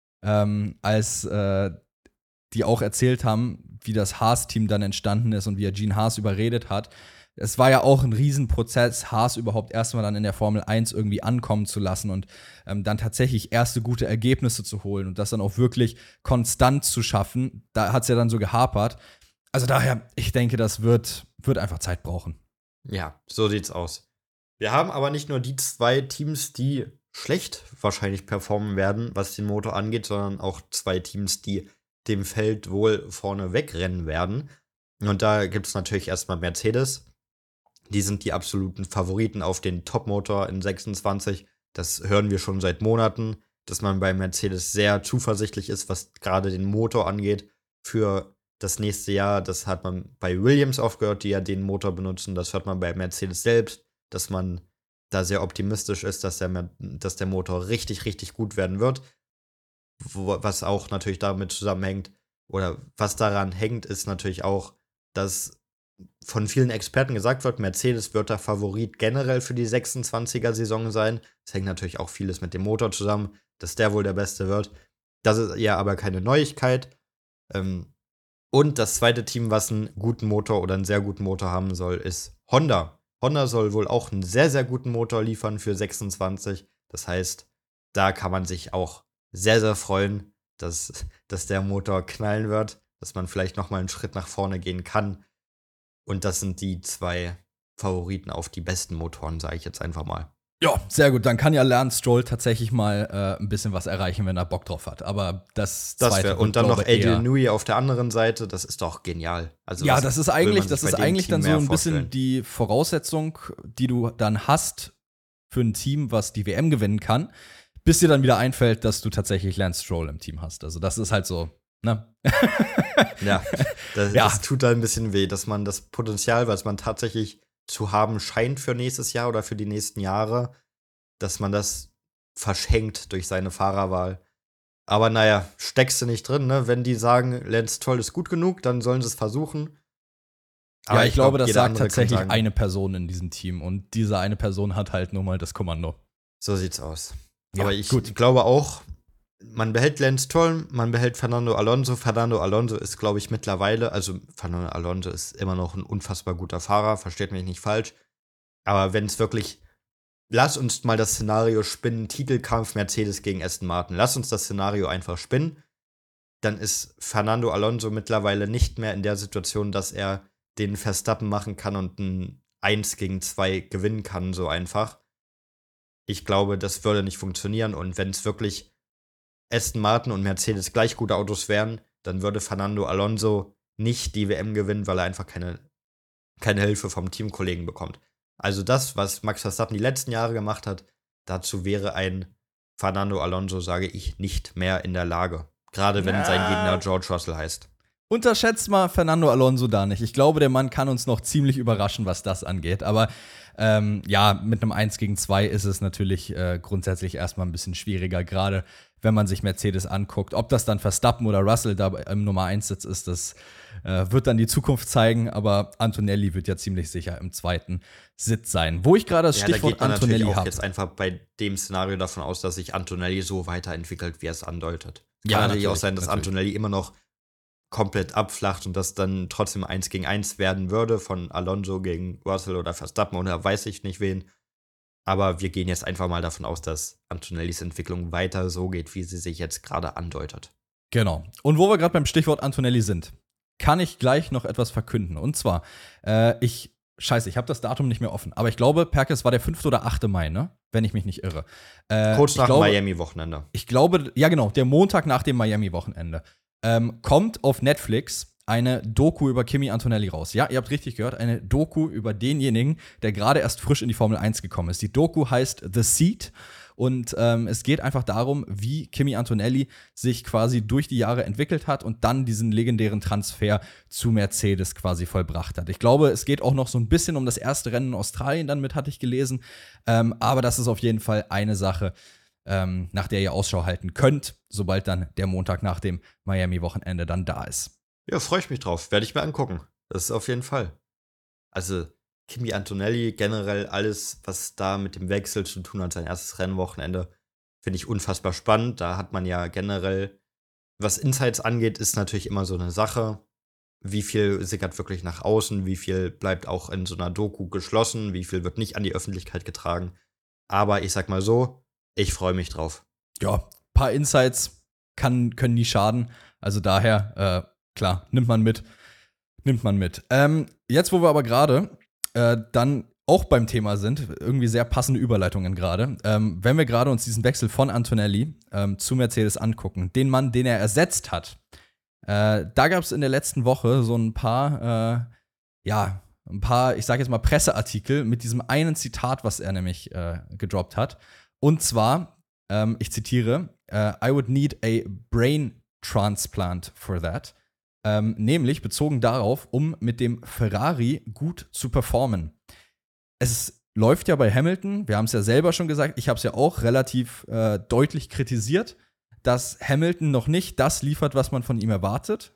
als die auch erzählt haben, wie das Haas-Team dann entstanden ist und wie er Gene Haas überredet hat. Es war ja auch ein Riesenprozess, Haas überhaupt erstmal dann in der Formel 1 irgendwie ankommen zu lassen und dann tatsächlich erste gute Ergebnisse zu holen und das dann auch wirklich konstant zu schaffen. Da hat es ja dann so gehapert. Also daher, ich denke, das wird einfach Zeit brauchen. Ja, so sieht's aus. Wir haben aber nicht nur die zwei Teams, die schlecht wahrscheinlich performen werden, was den Motor angeht, sondern auch zwei Teams, die dem Feld wohl vorne wegrennen werden. Und da gibt es natürlich erstmal Mercedes. Die sind die absoluten Favoriten auf den Top-Motor in 26. Das hören wir schon seit Monaten, dass man bei Mercedes sehr zuversichtlich ist, was gerade den Motor angeht für das nächste Jahr. Das hat man bei Williams aufgehört, die ja den Motor benutzen. Das hört man bei Mercedes selbst, dass man da sehr optimistisch ist, dass der Motor richtig, richtig gut werden wird. Was auch natürlich damit zusammenhängt, oder was daran hängt, ist natürlich auch, dass von vielen Experten gesagt wird, Mercedes wird der Favorit generell für die 26er-Saison sein. Es hängt natürlich auch vieles mit dem Motor zusammen, dass der wohl der Beste wird. Das ist ja aber keine Neuigkeit. Und das zweite Team, was einen guten Motor oder einen sehr guten Motor haben soll, ist Honda. Honda soll wohl auch einen sehr, sehr guten Motor liefern für 26. Das heißt, da kann man sich auch sehr, sehr freuen, dass der Motor knallen wird, dass man vielleicht noch mal einen Schritt nach vorne gehen kann. Und das sind die zwei Favoriten auf die besten Motoren, sage ich jetzt einfach mal. Ja, sehr gut. Dann kann ja Lance Stroll tatsächlich mal ein bisschen was erreichen, wenn er Bock drauf hat. Aber das zweite und dann noch Adrian Newey auf der anderen Seite, das ist doch genial. Also ja, das ist eigentlich dann so ein bisschen die Voraussetzung, die du dann hast für ein Team, was die WM gewinnen kann, bis dir dann wieder einfällt, dass du tatsächlich Lance Stroll im Team hast. Also das ist halt so, ne? Ja, das tut da ein bisschen weh, dass man das Potenzial, was man tatsächlich zu haben scheint für nächstes Jahr oder für die nächsten Jahre, dass man das verschenkt durch seine Fahrerwahl. Aber naja, steckst du nicht drin, ne? Wenn die sagen, Lance Stroll ist gut genug, dann sollen sie es versuchen. Aber ja, ich glaube, das sagt tatsächlich eine Person in diesem Team und diese eine Person hat halt nur mal das Kommando. So sieht's aus. Ja, aber ich glaube auch, man behält Lance Stroll, man behält Fernando Alonso. Fernando Alonso ist, glaube ich, mittlerweile, also Fernando Alonso ist immer noch ein unfassbar guter Fahrer, versteht mich nicht falsch. Aber wenn es wirklich, lass uns mal das Szenario spinnen, Titelkampf Mercedes gegen Aston Martin, lass uns das Szenario einfach spinnen, dann ist Fernando Alonso mittlerweile nicht mehr in der Situation, dass er den Verstappen machen kann und ein 1 gegen 2 gewinnen kann, so einfach. Ich glaube, das würde nicht funktionieren und wenn es wirklich Aston Martin und Mercedes gleich gute Autos wären, dann würde Fernando Alonso nicht die WM gewinnen, weil er einfach keine Hilfe vom Teamkollegen bekommt. Also das, was Max Verstappen die letzten Jahre gemacht hat, dazu wäre ein Fernando Alonso, sage ich, nicht mehr in der Lage. Gerade wenn sein Gegner George Russell heißt. Unterschätzt mal Fernando Alonso da nicht. Ich glaube, der Mann kann uns noch ziemlich überraschen, was das angeht. Aber ja, mit einem 1 gegen 2 ist es natürlich grundsätzlich erstmal ein bisschen schwieriger, gerade wenn man sich Mercedes anguckt. Ob das dann Verstappen oder Russell da im Nummer 1 Sitz ist, das wird dann die Zukunft zeigen. Aber Antonelli wird ja ziemlich sicher im zweiten Sitz sein. Wo ich gerade das Stichwort da geht man Antonelli natürlich auch habe. jetzt einfach bei dem Szenario davon aus, dass sich Antonelli so weiterentwickelt, wie er es andeutet. Ja, Kann natürlich auch sein, dass natürlich. Antonelli immer noch komplett abflacht und das dann trotzdem 1 gegen 1 werden würde von Alonso gegen Russell oder Verstappen oder weiß ich nicht wen. Aber wir gehen jetzt einfach mal davon aus, dass Antonellis Entwicklung weiter so geht, wie sie sich jetzt gerade andeutet. Genau. Und wo wir gerade beim Stichwort Antonelli sind, kann ich gleich noch etwas verkünden. Und zwar, ich habe das Datum nicht mehr offen, aber ich glaube, Perkes war der 5. oder 8. Mai, ne? Wenn ich mich nicht irre. Kurz nach Miami-Wochenende. Ich glaube, ja genau, der Montag nach dem Miami-Wochenende. Kommt auf Netflix eine Doku über Kimi Antonelli raus. Ja, ihr habt richtig gehört, eine Doku über denjenigen, der gerade erst frisch in die Formel 1 gekommen ist. Die Doku heißt The Seat und es geht einfach darum, wie Kimi Antonelli sich quasi durch die Jahre entwickelt hat und dann diesen legendären Transfer zu Mercedes quasi vollbracht hat. Ich glaube, es geht auch noch so ein bisschen um das erste Rennen in Australien dann mit, hatte ich gelesen. Aber das ist auf jeden Fall eine Sache, nach der ihr Ausschau halten könnt, sobald dann der Montag nach dem Miami-Wochenende dann da ist. Ja, freue ich mich drauf. Werde ich mir angucken. Das ist auf jeden Fall. Also, Kimi Antonelli, generell alles, was da mit dem Wechsel zu tun hat, sein erstes Rennwochenende, finde ich unfassbar spannend. Da hat man ja generell, was Insights angeht, ist natürlich immer so eine Sache. Wie viel sickert wirklich nach außen? Wie viel bleibt auch in so einer Doku geschlossen? Wie viel wird nicht an die Öffentlichkeit getragen? Aber ich sag mal so, ich freue mich drauf. Ja, ein paar Insights können nie schaden. Also daher, klar, nimmt man mit. Jetzt, wo wir aber gerade dann auch beim Thema sind, irgendwie sehr passende Überleitungen gerade, wenn wir gerade uns diesen Wechsel von Antonelli zu Mercedes angucken, den Mann, den er ersetzt hat, da gab es in der letzten Woche so ein paar, ich sag jetzt mal Presseartikel mit diesem einen Zitat, was er nämlich gedroppt hat. Und zwar, ich zitiere, I would need a brain transplant for that. Nämlich bezogen darauf, um mit dem Ferrari gut zu performen. Es läuft ja bei Hamilton, wir haben es ja selber schon gesagt, ich habe es ja auch relativ deutlich kritisiert, dass Hamilton noch nicht das liefert, was man von ihm erwartet.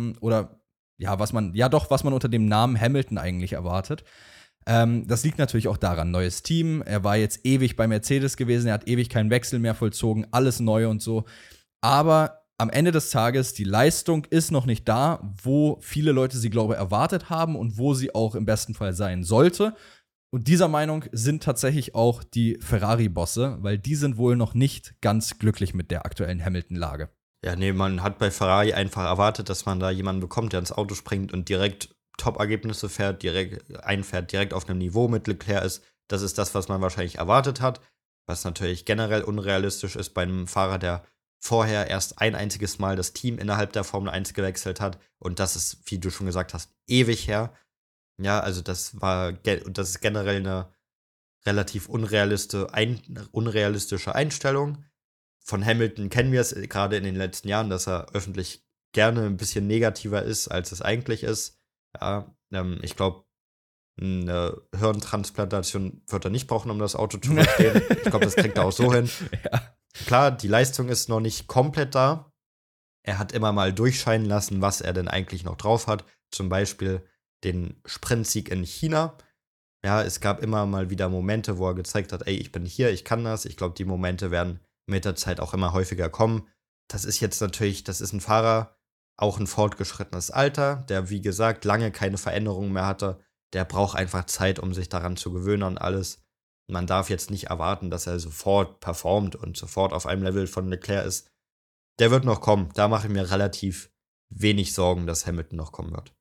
Was man unter dem Namen Hamilton eigentlich erwartet. Das liegt natürlich auch daran, neues Team, er war jetzt ewig bei Mercedes gewesen, er hat ewig keinen Wechsel mehr vollzogen, alles neu und so. Aber am Ende des Tages, die Leistung ist noch nicht da, wo viele Leute sie, glaube ich, erwartet haben und wo sie auch im besten Fall sein sollte. Und dieser Meinung sind tatsächlich auch die Ferrari-Bosse, weil die sind wohl noch nicht ganz glücklich mit der aktuellen Hamilton-Lage. Ja, nee, man hat bei Ferrari einfach erwartet, dass man da jemanden bekommt, der ins Auto springt und direkt Top-Ergebnisse fährt, direkt auf einem Niveau mit Leclerc ist. Das ist das, was man wahrscheinlich erwartet hat, was natürlich generell unrealistisch ist bei einem Fahrer, der vorher erst ein einziges Mal das Team innerhalb der Formel 1 gewechselt hat. Und das ist, wie du schon gesagt hast, ewig her. Ja, also das ist generell eine relativ unrealistische Einstellung. Von Hamilton kennen wir es gerade in den letzten Jahren, dass er öffentlich gerne ein bisschen negativer ist, als es eigentlich ist. Ja, ich glaube, eine Hirntransplantation wird er nicht brauchen, um das Auto zu verstehen. Ich glaube, das kriegt er auch so hin. Ja. Klar, die Leistung ist noch nicht komplett da. Er hat immer mal durchscheinen lassen, was er denn eigentlich noch drauf hat. Zum Beispiel den Sprintsieg in China. Ja, es gab immer mal wieder Momente, wo er gezeigt hat, ey, ich bin hier, ich kann das. Ich glaube, die Momente werden mit der Zeit auch immer häufiger kommen. Das ist jetzt natürlich, das ist ein Fahrer, auch ein fortgeschrittenes Alter, der, wie gesagt, lange keine Veränderungen mehr hatte. Der braucht einfach Zeit, um sich daran zu gewöhnen an alles. Man darf jetzt nicht erwarten, dass er sofort performt und sofort auf einem Level von Leclerc ist. Der wird noch kommen. Da mache ich mir relativ wenig Sorgen, dass Hamilton noch kommen wird.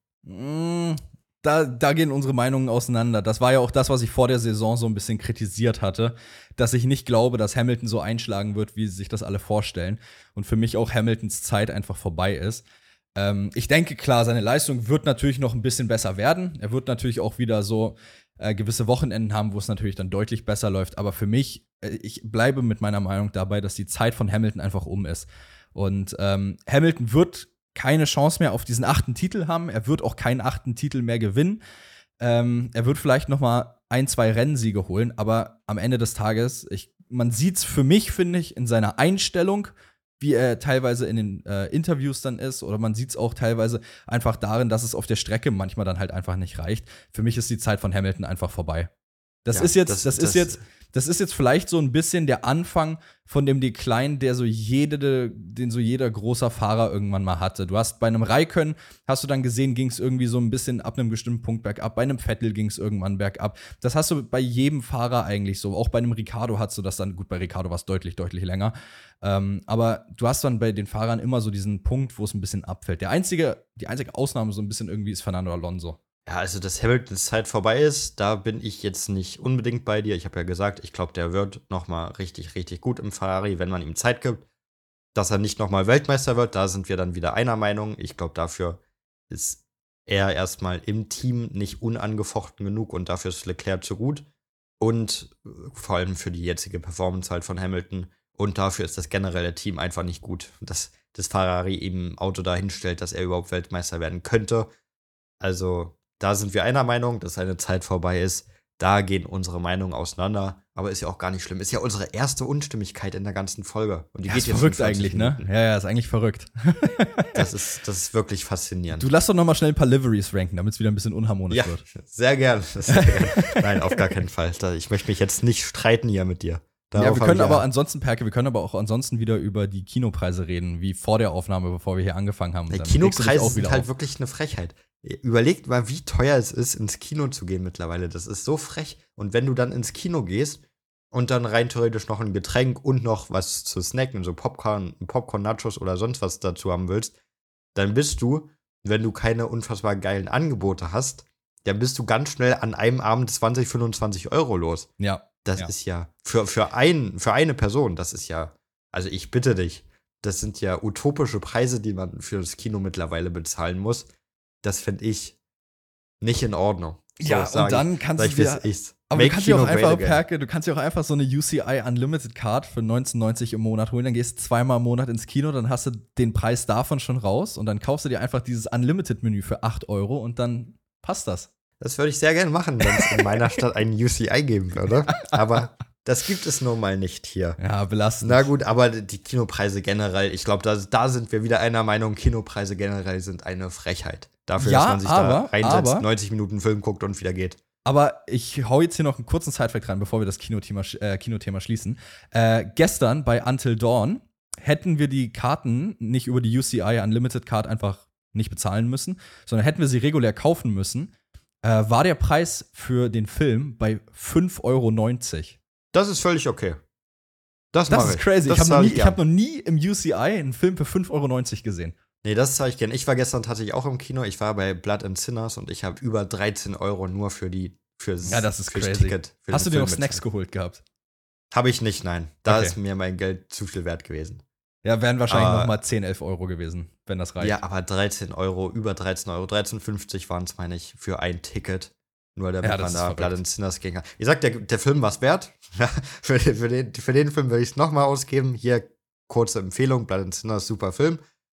Da gehen unsere Meinungen auseinander. Das war ja auch das, was ich vor der Saison so ein bisschen kritisiert hatte, dass ich nicht glaube, dass Hamilton so einschlagen wird, wie sich das alle vorstellen. Und für mich auch Hamiltons Zeit einfach vorbei ist. Ich denke, klar, seine Leistung wird natürlich noch ein bisschen besser werden. Er wird natürlich auch wieder so gewisse Wochenenden haben, wo es natürlich dann deutlich besser läuft. Aber für mich, ich bleibe mit meiner Meinung dabei, dass die Zeit von Hamilton einfach um ist. Und Hamilton wird keine Chance mehr auf diesen 8. Titel haben. Er wird auch keinen 8. Titel mehr gewinnen. Er wird vielleicht noch mal 1, 2 Rennsiege holen, aber am Ende des Tages, man sieht's für mich, finde ich, in seiner Einstellung, wie er teilweise in den Interviews dann ist, oder man sieht's auch teilweise einfach darin, dass es auf der Strecke manchmal dann halt einfach nicht reicht. Für mich ist die Zeit von Hamilton einfach vorbei. Das ist jetzt vielleicht so ein bisschen der Anfang von dem Decline, den so jeder großer Fahrer irgendwann mal hatte. Du hast bei einem Raikkonen, hast du dann gesehen, ging es irgendwie so ein bisschen ab einem bestimmten Punkt bergab. Bei einem Vettel ging es irgendwann bergab. Das hast du bei jedem Fahrer eigentlich so. Auch bei einem Ricardo hast du das dann. Gut, bei Ricardo war es deutlich, deutlich länger. Aber du hast dann bei den Fahrern immer so diesen Punkt, wo es ein bisschen abfällt. Die einzige Ausnahme so ein bisschen irgendwie ist Fernando Alonso. Ja, also dass Hamiltons Zeit vorbei ist, da bin ich jetzt nicht unbedingt bei dir. Ich habe ja gesagt, ich glaube, der wird noch mal richtig, richtig gut im Ferrari, wenn man ihm Zeit gibt. Dass er nicht noch mal Weltmeister wird, da sind wir dann wieder einer Meinung. Ich glaube, dafür ist er erstmal im Team nicht unangefochten genug und dafür ist Leclerc zu gut. Und vor allem für die jetzige Performance halt von Hamilton. Und dafür ist das generelle Team einfach nicht gut, dass das Ferrari ihm ein Auto dahin stellt, dass er überhaupt Weltmeister werden könnte. Also da sind wir einer Meinung, dass seine Zeit vorbei ist. Da gehen unsere Meinungen auseinander. Aber ist ja auch gar nicht schlimm. Ist ja unsere erste Unstimmigkeit in der ganzen Folge. Und die Ja, geht ist jetzt verrückt eigentlich, ne? Ja, ist eigentlich verrückt. Das ist wirklich faszinierend. Du lass doch noch mal schnell ein paar Liveries ranken, damit es wieder ein bisschen unharmonisch wird. Sehr gern. Nein, auf gar keinen Fall. Ich möchte mich jetzt nicht streiten hier mit dir. Ja, wir können aber ansonsten, Perke, auch ansonsten wieder über die Kinopreise reden, wie vor der Aufnahme, bevor wir hier angefangen haben. Die Kinopreise sind halt wirklich eine Frechheit. Überlegt mal, wie teuer es ist, ins Kino zu gehen mittlerweile. Das ist so frech. Und wenn du dann ins Kino gehst und dann rein theoretisch noch ein Getränk und noch was zu snacken, so Popcorn, Nachos oder sonst was dazu haben willst, dann bist du, wenn du keine unfassbar geilen Angebote hast, dann bist du ganz schnell an einem Abend 20, 25 Euro los. Ja. Das ist ja für eine Person, das ist ja, also ich bitte dich, das sind ja utopische Preise, die man für das Kino mittlerweile bezahlen muss. Das finde ich nicht in Ordnung. So, ja, und dann kannst du dir, aber du kannst dir auch einfach, Perke, du kannst dir auch einfach so eine UCI Unlimited Card für 19,90 im Monat holen, dann gehst du 2-mal im Monat ins Kino, dann hast du den Preis davon schon raus und dann kaufst du dir einfach dieses Unlimited-Menü für 8 Euro und dann passt das. Das würde ich sehr gerne machen, wenn es in meiner Stadt einen UCI geben würde. Aber das gibt es nun mal nicht hier. Ja, belastend. Na gut, aber die Kinopreise generell, ich glaube, da sind wir wieder einer Meinung, Kinopreise generell sind eine Frechheit. Dafür, dass man sich da reinsetzt, 90 Minuten Film guckt und wieder geht. Aber ich hau jetzt hier noch einen kurzen Sidefact rein, bevor wir das Kinothema schließen. Gestern bei Until Dawn hätten wir die Karten nicht über die UCI Unlimited Card einfach nicht bezahlen müssen, sondern hätten wir sie regulär kaufen müssen, war der Preis für den Film bei 5,90 Euro. Das ist völlig okay. Das ist crazy. Ich hab noch nie im UCI einen Film für 5,90 Euro gesehen. Nee, das zeige ich gerne. Ich war gestern tatsächlich auch im Kino. Ich war bei Blood and Sinners und ich habe über 13 Euro nur für das ist crazy. Ticket. Hast du dir noch Snacks geholt gehabt? Habe ich nicht, nein. Da ist mir mein Geld zu viel wert gewesen. Ja, wären wahrscheinlich noch mal 10, 11 Euro gewesen, wenn das reicht. Ja, aber 13 Euro, über 13 Euro, 13,50 waren es, meine ich, für ein Ticket. Nur damit man da Blood and Sinners gehen kann. Ich sag, der Film war es wert. für den Film würde ich es nochmal ausgeben. Hier, kurze Empfehlung, Blood and Sinners, super Film.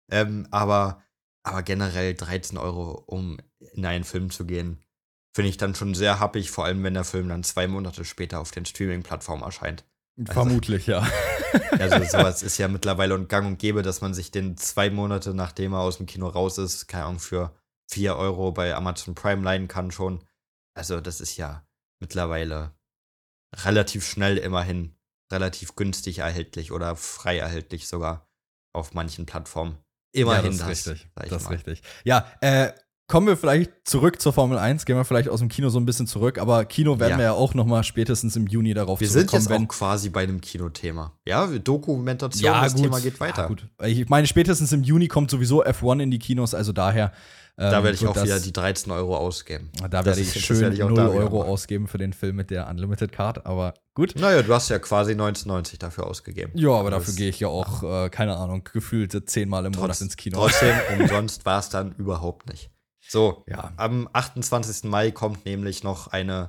Aber generell 13 Euro, um in einen Film zu gehen, finde ich dann schon sehr happig, vor allem wenn der Film dann 2 Monate später auf den Streaming-Plattformen erscheint. Vermutlich, ja. Also sowas ist ja mittlerweile gang und gäbe, dass man sich den 2 Monate, nachdem er aus dem Kino raus ist, keine Ahnung, für 4 Euro bei Amazon Prime leihen kann schon. Also das ist ja mittlerweile relativ schnell immerhin, relativ günstig erhältlich oder frei erhältlich sogar auf manchen Plattformen. Immerhin ja, das ist richtig. Ja, kommen wir vielleicht zurück zur Formel 1, gehen wir vielleicht aus dem Kino so ein bisschen zurück, aber Kino werden wir ja auch noch mal spätestens im Juni darauf zurückkommen. Wir sind jetzt auch quasi bei einem Kinothema. Ja, Dokumentation, das Thema geht weiter. Ja, gut. Ich meine, spätestens im Juni kommt sowieso F1 in die Kinos, also daher da werde ich auch wieder die 13 Euro ausgeben. Da werde ich schön 0 Euro ausgeben für den Film mit der Unlimited Card, aber gut. Naja, du hast ja quasi 19,90 dafür ausgegeben. Ja, aber dafür gehe ich ja auch, keine Ahnung, gefühlt 10-mal im Monat ins Kino. Trotzdem, umsonst war es dann überhaupt nicht. So, am 28. Mai kommt nämlich noch eine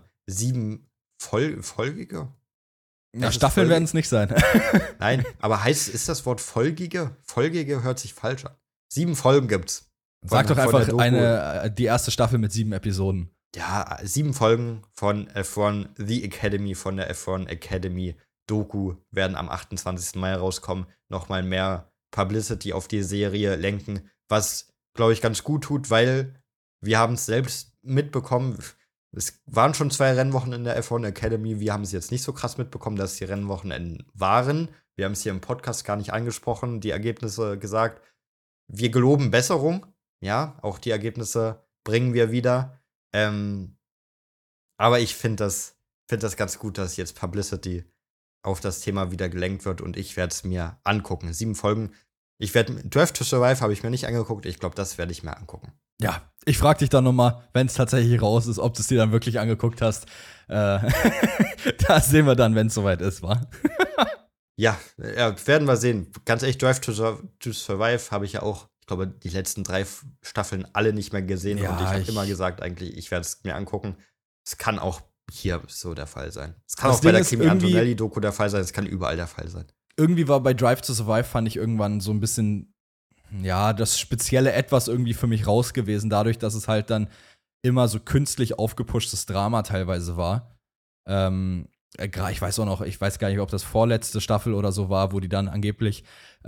7-folgige? Ja, Staffeln werden es nicht sein. Nein, aber ist das Wort folgige? Folgige hört sich falsch an. 7 Folgen gibt's. Sag doch einfach die erste Staffel mit 7 Episoden. Ja, 7 Folgen von F1 The Academy, von der F1 Academy Doku werden am 28. Mai rauskommen. Nochmal mehr Publicity auf die Serie lenken, was, glaube ich, ganz gut tut, weil wir haben es selbst mitbekommen. Es waren schon 2 Rennwochen in der F1 Academy. Wir haben es jetzt nicht so krass mitbekommen, dass die Rennwochenenden waren. Wir haben es hier im Podcast gar nicht angesprochen, die Ergebnisse gesagt. Wir geloben Besserung. Ja, auch die Ergebnisse bringen wir wieder. Aber ich finde das ganz gut, dass jetzt Publicity auf das Thema wieder gelenkt wird und ich werde es mir angucken. 7 Folgen. Drive to Survive habe ich mir nicht angeguckt. Ich glaube, das werde ich mir angucken. Ja, ich frage dich dann nochmal, wenn es tatsächlich raus ist, ob du es dir dann wirklich angeguckt hast. Das sehen wir dann, wenn es soweit ist, wa? Ja, werden wir sehen. Ganz ehrlich, Drive to Survive habe ich ja auch, ich glaube, die letzten 3 Staffeln alle nicht mehr gesehen. Ja, und ich habe immer gesagt, eigentlich, ich werde es mir angucken. Es kann auch hier so der Fall sein. Es kann auch bei der Kimi Antonelli-Doku der Fall sein. Es kann überall der Fall sein. Irgendwie war bei Drive to Survive, fand ich irgendwann so ein bisschen, ja, das spezielle Etwas irgendwie für mich raus gewesen, dadurch, dass es halt dann immer so künstlich aufgepushtes Drama teilweise war. Ich weiß gar nicht, ob das vorletzte Staffel oder so war, wo die dann angeblich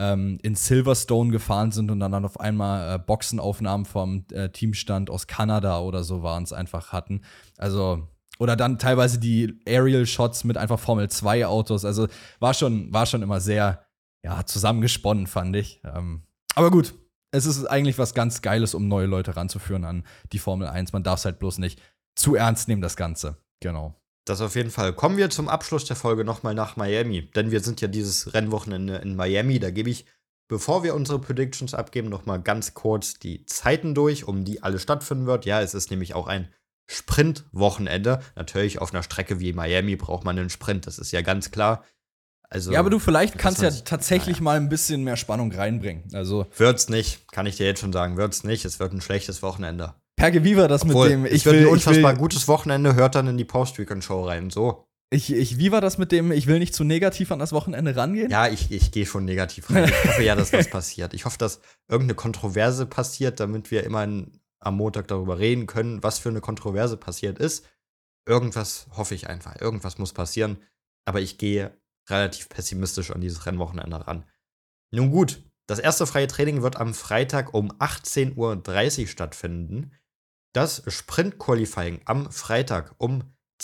in Silverstone gefahren sind und dann auf einmal Boxenaufnahmen vom Teamstand aus Kanada oder so waren es einfach hatten. Also, oder dann teilweise die Aerial-Shots mit einfach Formel-2-Autos. Also war schon immer sehr, ja, zusammengesponnen, fand ich. Aber gut, es ist eigentlich was ganz Geiles, um neue Leute ranzuführen an die Formel 1. Man darf es halt bloß nicht zu ernst nehmen, das Ganze. Genau. Das auf jeden Fall. Kommen wir zum Abschluss der Folge nochmal nach Miami. Denn wir sind ja dieses Rennwochenende in Miami. Da gebe ich, bevor wir unsere Predictions abgeben, nochmal ganz kurz die Zeiten durch, um die alles stattfinden wird. Ja, es ist nämlich auch ein Sprintwochenende. Natürlich auf einer Strecke wie Miami braucht man einen Sprint. Das ist ja ganz klar. Also, ja, aber du vielleicht kannst ja tatsächlich mal ein bisschen mehr Spannung reinbringen. Also wird's nicht, kann ich dir jetzt schon sagen. Wird's nicht. Es wird ein schlechtes Wochenende. Perke, wie war das mit dem? Es wird ein unfassbar gutes Wochenende, hört dann in die Post-Weekend-Show rein, so. Wie war das mit dem, ich will nicht zu negativ an das Wochenende rangehen? Ja, ich gehe schon negativ rein. Ich hoffe ja, dass was passiert. Ich hoffe, dass irgendeine Kontroverse passiert, damit wir immer am Montag darüber reden können, was für eine Kontroverse passiert ist. Irgendwas hoffe ich einfach. Irgendwas muss passieren. Aber ich gehe relativ pessimistisch an dieses Rennwochenende ran. Nun gut, das erste freie Training wird am Freitag um 18:30 Uhr stattfinden. Das Sprint-Qualifying am Freitag um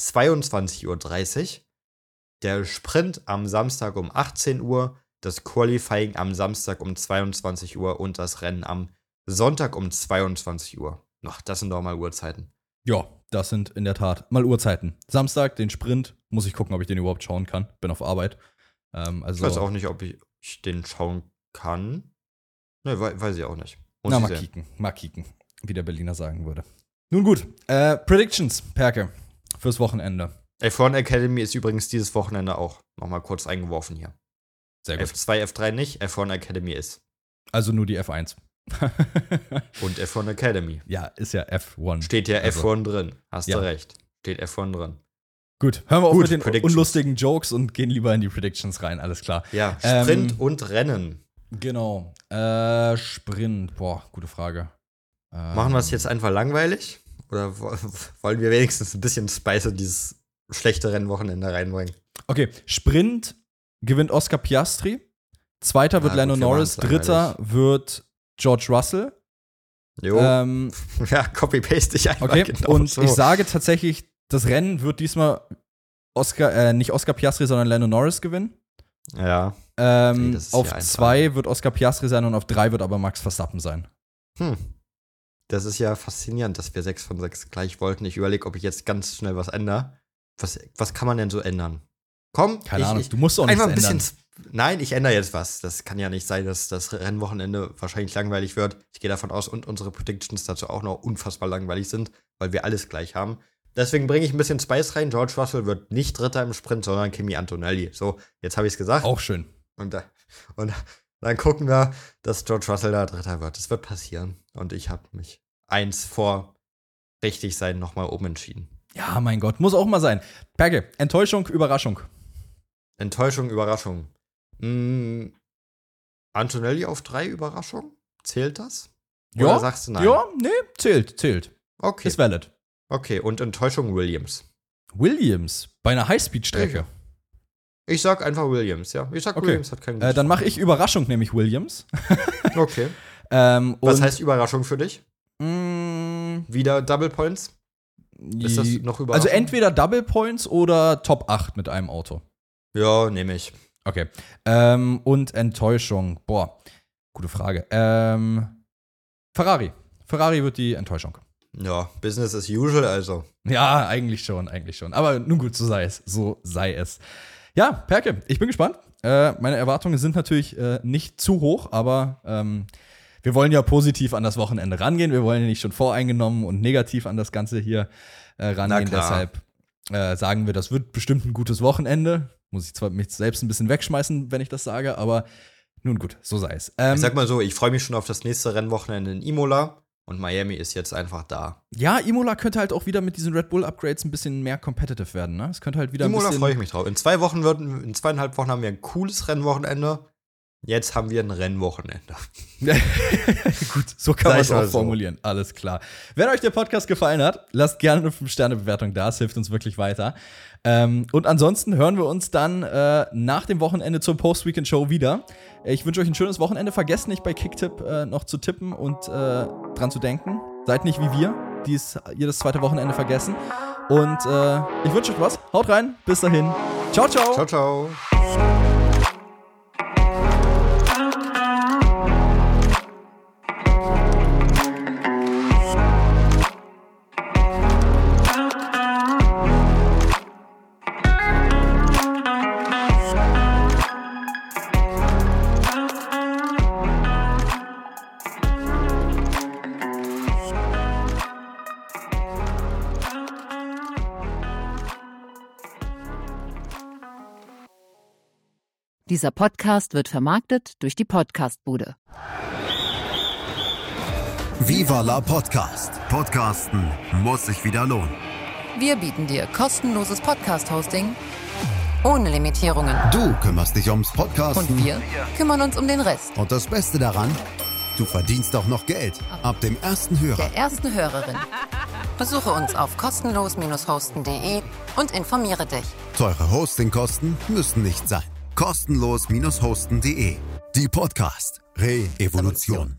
22:30 Uhr. Der Sprint am Samstag um 18 Uhr. Das Qualifying am Samstag um 22 Uhr. Und das Rennen am Sonntag um 22 Uhr. Ach, das sind doch mal Uhrzeiten. Ja, das sind in der Tat mal Uhrzeiten. Samstag, den Sprint. Muss ich gucken, ob ich den überhaupt schauen kann. Bin auf Arbeit. Ich weiß auch nicht, ob ich den schauen kann. Ne, weiß ich auch nicht. Mal kicken, wie der Berliner sagen würde. Nun gut, Predictions, Perke, fürs Wochenende. F1 Academy ist übrigens dieses Wochenende auch nochmal kurz eingeworfen hier. Sehr gut. F2, F3 nicht, F1 Academy ist. Also nur die F1. Und F1 Academy. Ja, ist ja F1. Steht ja F1 drin. Hast du recht. Steht F1 drin. Gut, hören wir auf mit den unlustigen Jokes und gehen lieber in die Predictions rein, alles klar. Ja, Sprint und Rennen. Genau. Sprint, gute Frage. Machen wir es jetzt einfach langweilig? Oder wollen wir wenigstens ein bisschen Spice in dieses schlechte Rennwochenende reinbringen? Okay, Sprint gewinnt Oscar Piastri. Zweiter wird Lando Norris. Dritter wird George Russell. Jo. Ja, copy-paste ich einfach. Okay, genau und so. Ich sage tatsächlich, das Rennen wird diesmal nicht Oscar Piastri, sondern Lando Norris gewinnen. Ja. Auf 2 wird Oscar Piastri sein und auf 3 wird aber Max Verstappen sein. Das ist ja faszinierend, dass wir 6 von 6 gleich wollten. Ich überlege, ob ich jetzt ganz schnell was ändere. Was kann man denn so ändern? Komm, keine Ahnung, du musst auch nichts ändern. Nein, ich ändere jetzt was. Das kann ja nicht sein, dass das Rennwochenende wahrscheinlich langweilig wird. Ich gehe davon aus, und unsere Predictions dazu auch noch unfassbar langweilig sind, weil wir alles gleich haben. Deswegen bringe ich ein bisschen Spice rein. George Russell wird nicht Dritter im Sprint, sondern Kimi Antonelli. So, jetzt habe ich es gesagt. Auch schön. Und dann gucken wir, dass George Russell da Dritter wird. Das wird passieren. Und ich habe mich 1 vor richtig sein nochmal umentschieden. Ja, mein Gott, muss auch mal sein. Perke, Enttäuschung, Überraschung. Enttäuschung, Überraschung. Antonelli auf 3, Überraschung. Zählt das? Ja, oder sagst du nein? Ja, nee, zählt. Okay. Ist valid. Okay, und Enttäuschung Williams. Williams, bei einer Highspeed-Strecke. Ich sag einfach Williams, ja. Ich sag Okay. Williams hat keinen Dann mache ich Überraschung, nämlich Williams. Okay. Was heißt Überraschung für dich? Wieder Double Points? Ist das noch Überraschung? Also entweder Double Points oder Top 8 mit einem Auto. Ja, nehme ich. Okay. Und Enttäuschung. Boah, gute Frage. Ferrari. Ferrari wird die Enttäuschung. Ja, Business as usual, also. Ja, eigentlich schon. Aber nun gut, so sei es. Ja, Perke, ich bin gespannt. Meine Erwartungen sind natürlich nicht zu hoch, aber wir wollen ja positiv an das Wochenende rangehen. Wir wollen ja nicht schon voreingenommen und negativ an das Ganze hier rangehen. Deshalb sagen wir, das wird bestimmt ein gutes Wochenende. Muss ich zwar mich selbst ein bisschen wegschmeißen, wenn ich das sage, aber nun gut, so sei es. Ich sag mal so, ich freue mich schon auf das nächste Rennwochenende in Imola. Und Miami ist jetzt einfach da. Ja, Imola könnte halt auch wieder mit diesen Red Bull-Upgrades ein bisschen mehr competitive werden, ne? Es könnte halt wieder Imola freue ich mich drauf. In 2,5 Wochen haben wir ein cooles Rennwochenende. Jetzt haben wir ein Rennwochenende. Gut, so kann man es auch formulieren. Alles klar. Wenn euch der Podcast gefallen hat, lasst gerne eine 5-Sterne-Bewertung da. Es hilft uns wirklich weiter. Und ansonsten hören wir uns dann nach dem Wochenende zur Post-Weekend-Show wieder. Ich wünsche euch ein schönes Wochenende. Vergesst nicht, bei Kicktipp noch zu tippen und dran zu denken. Seid nicht wie wir, die es jedes zweite Wochenende vergessen. Und ich wünsche euch was. Haut rein. Bis dahin. Ciao, ciao. Ciao, ciao. Dieser Podcast wird vermarktet durch die Podcastbude. Viva la Podcast. Podcasten muss sich wieder lohnen. Wir bieten dir kostenloses Podcast-Hosting ohne Limitierungen. Du kümmerst dich ums Podcasten. Und wir kümmern uns um den Rest. Und das Beste daran, du verdienst auch noch Geld. Ab dem ersten Hörer. Der ersten Hörerin. Besuche uns auf kostenlos-hosten.de und informiere dich. Teure Hostingkosten müssen nicht sein. Kostenlos-hosten.de. Die Podcast Re-Evolution.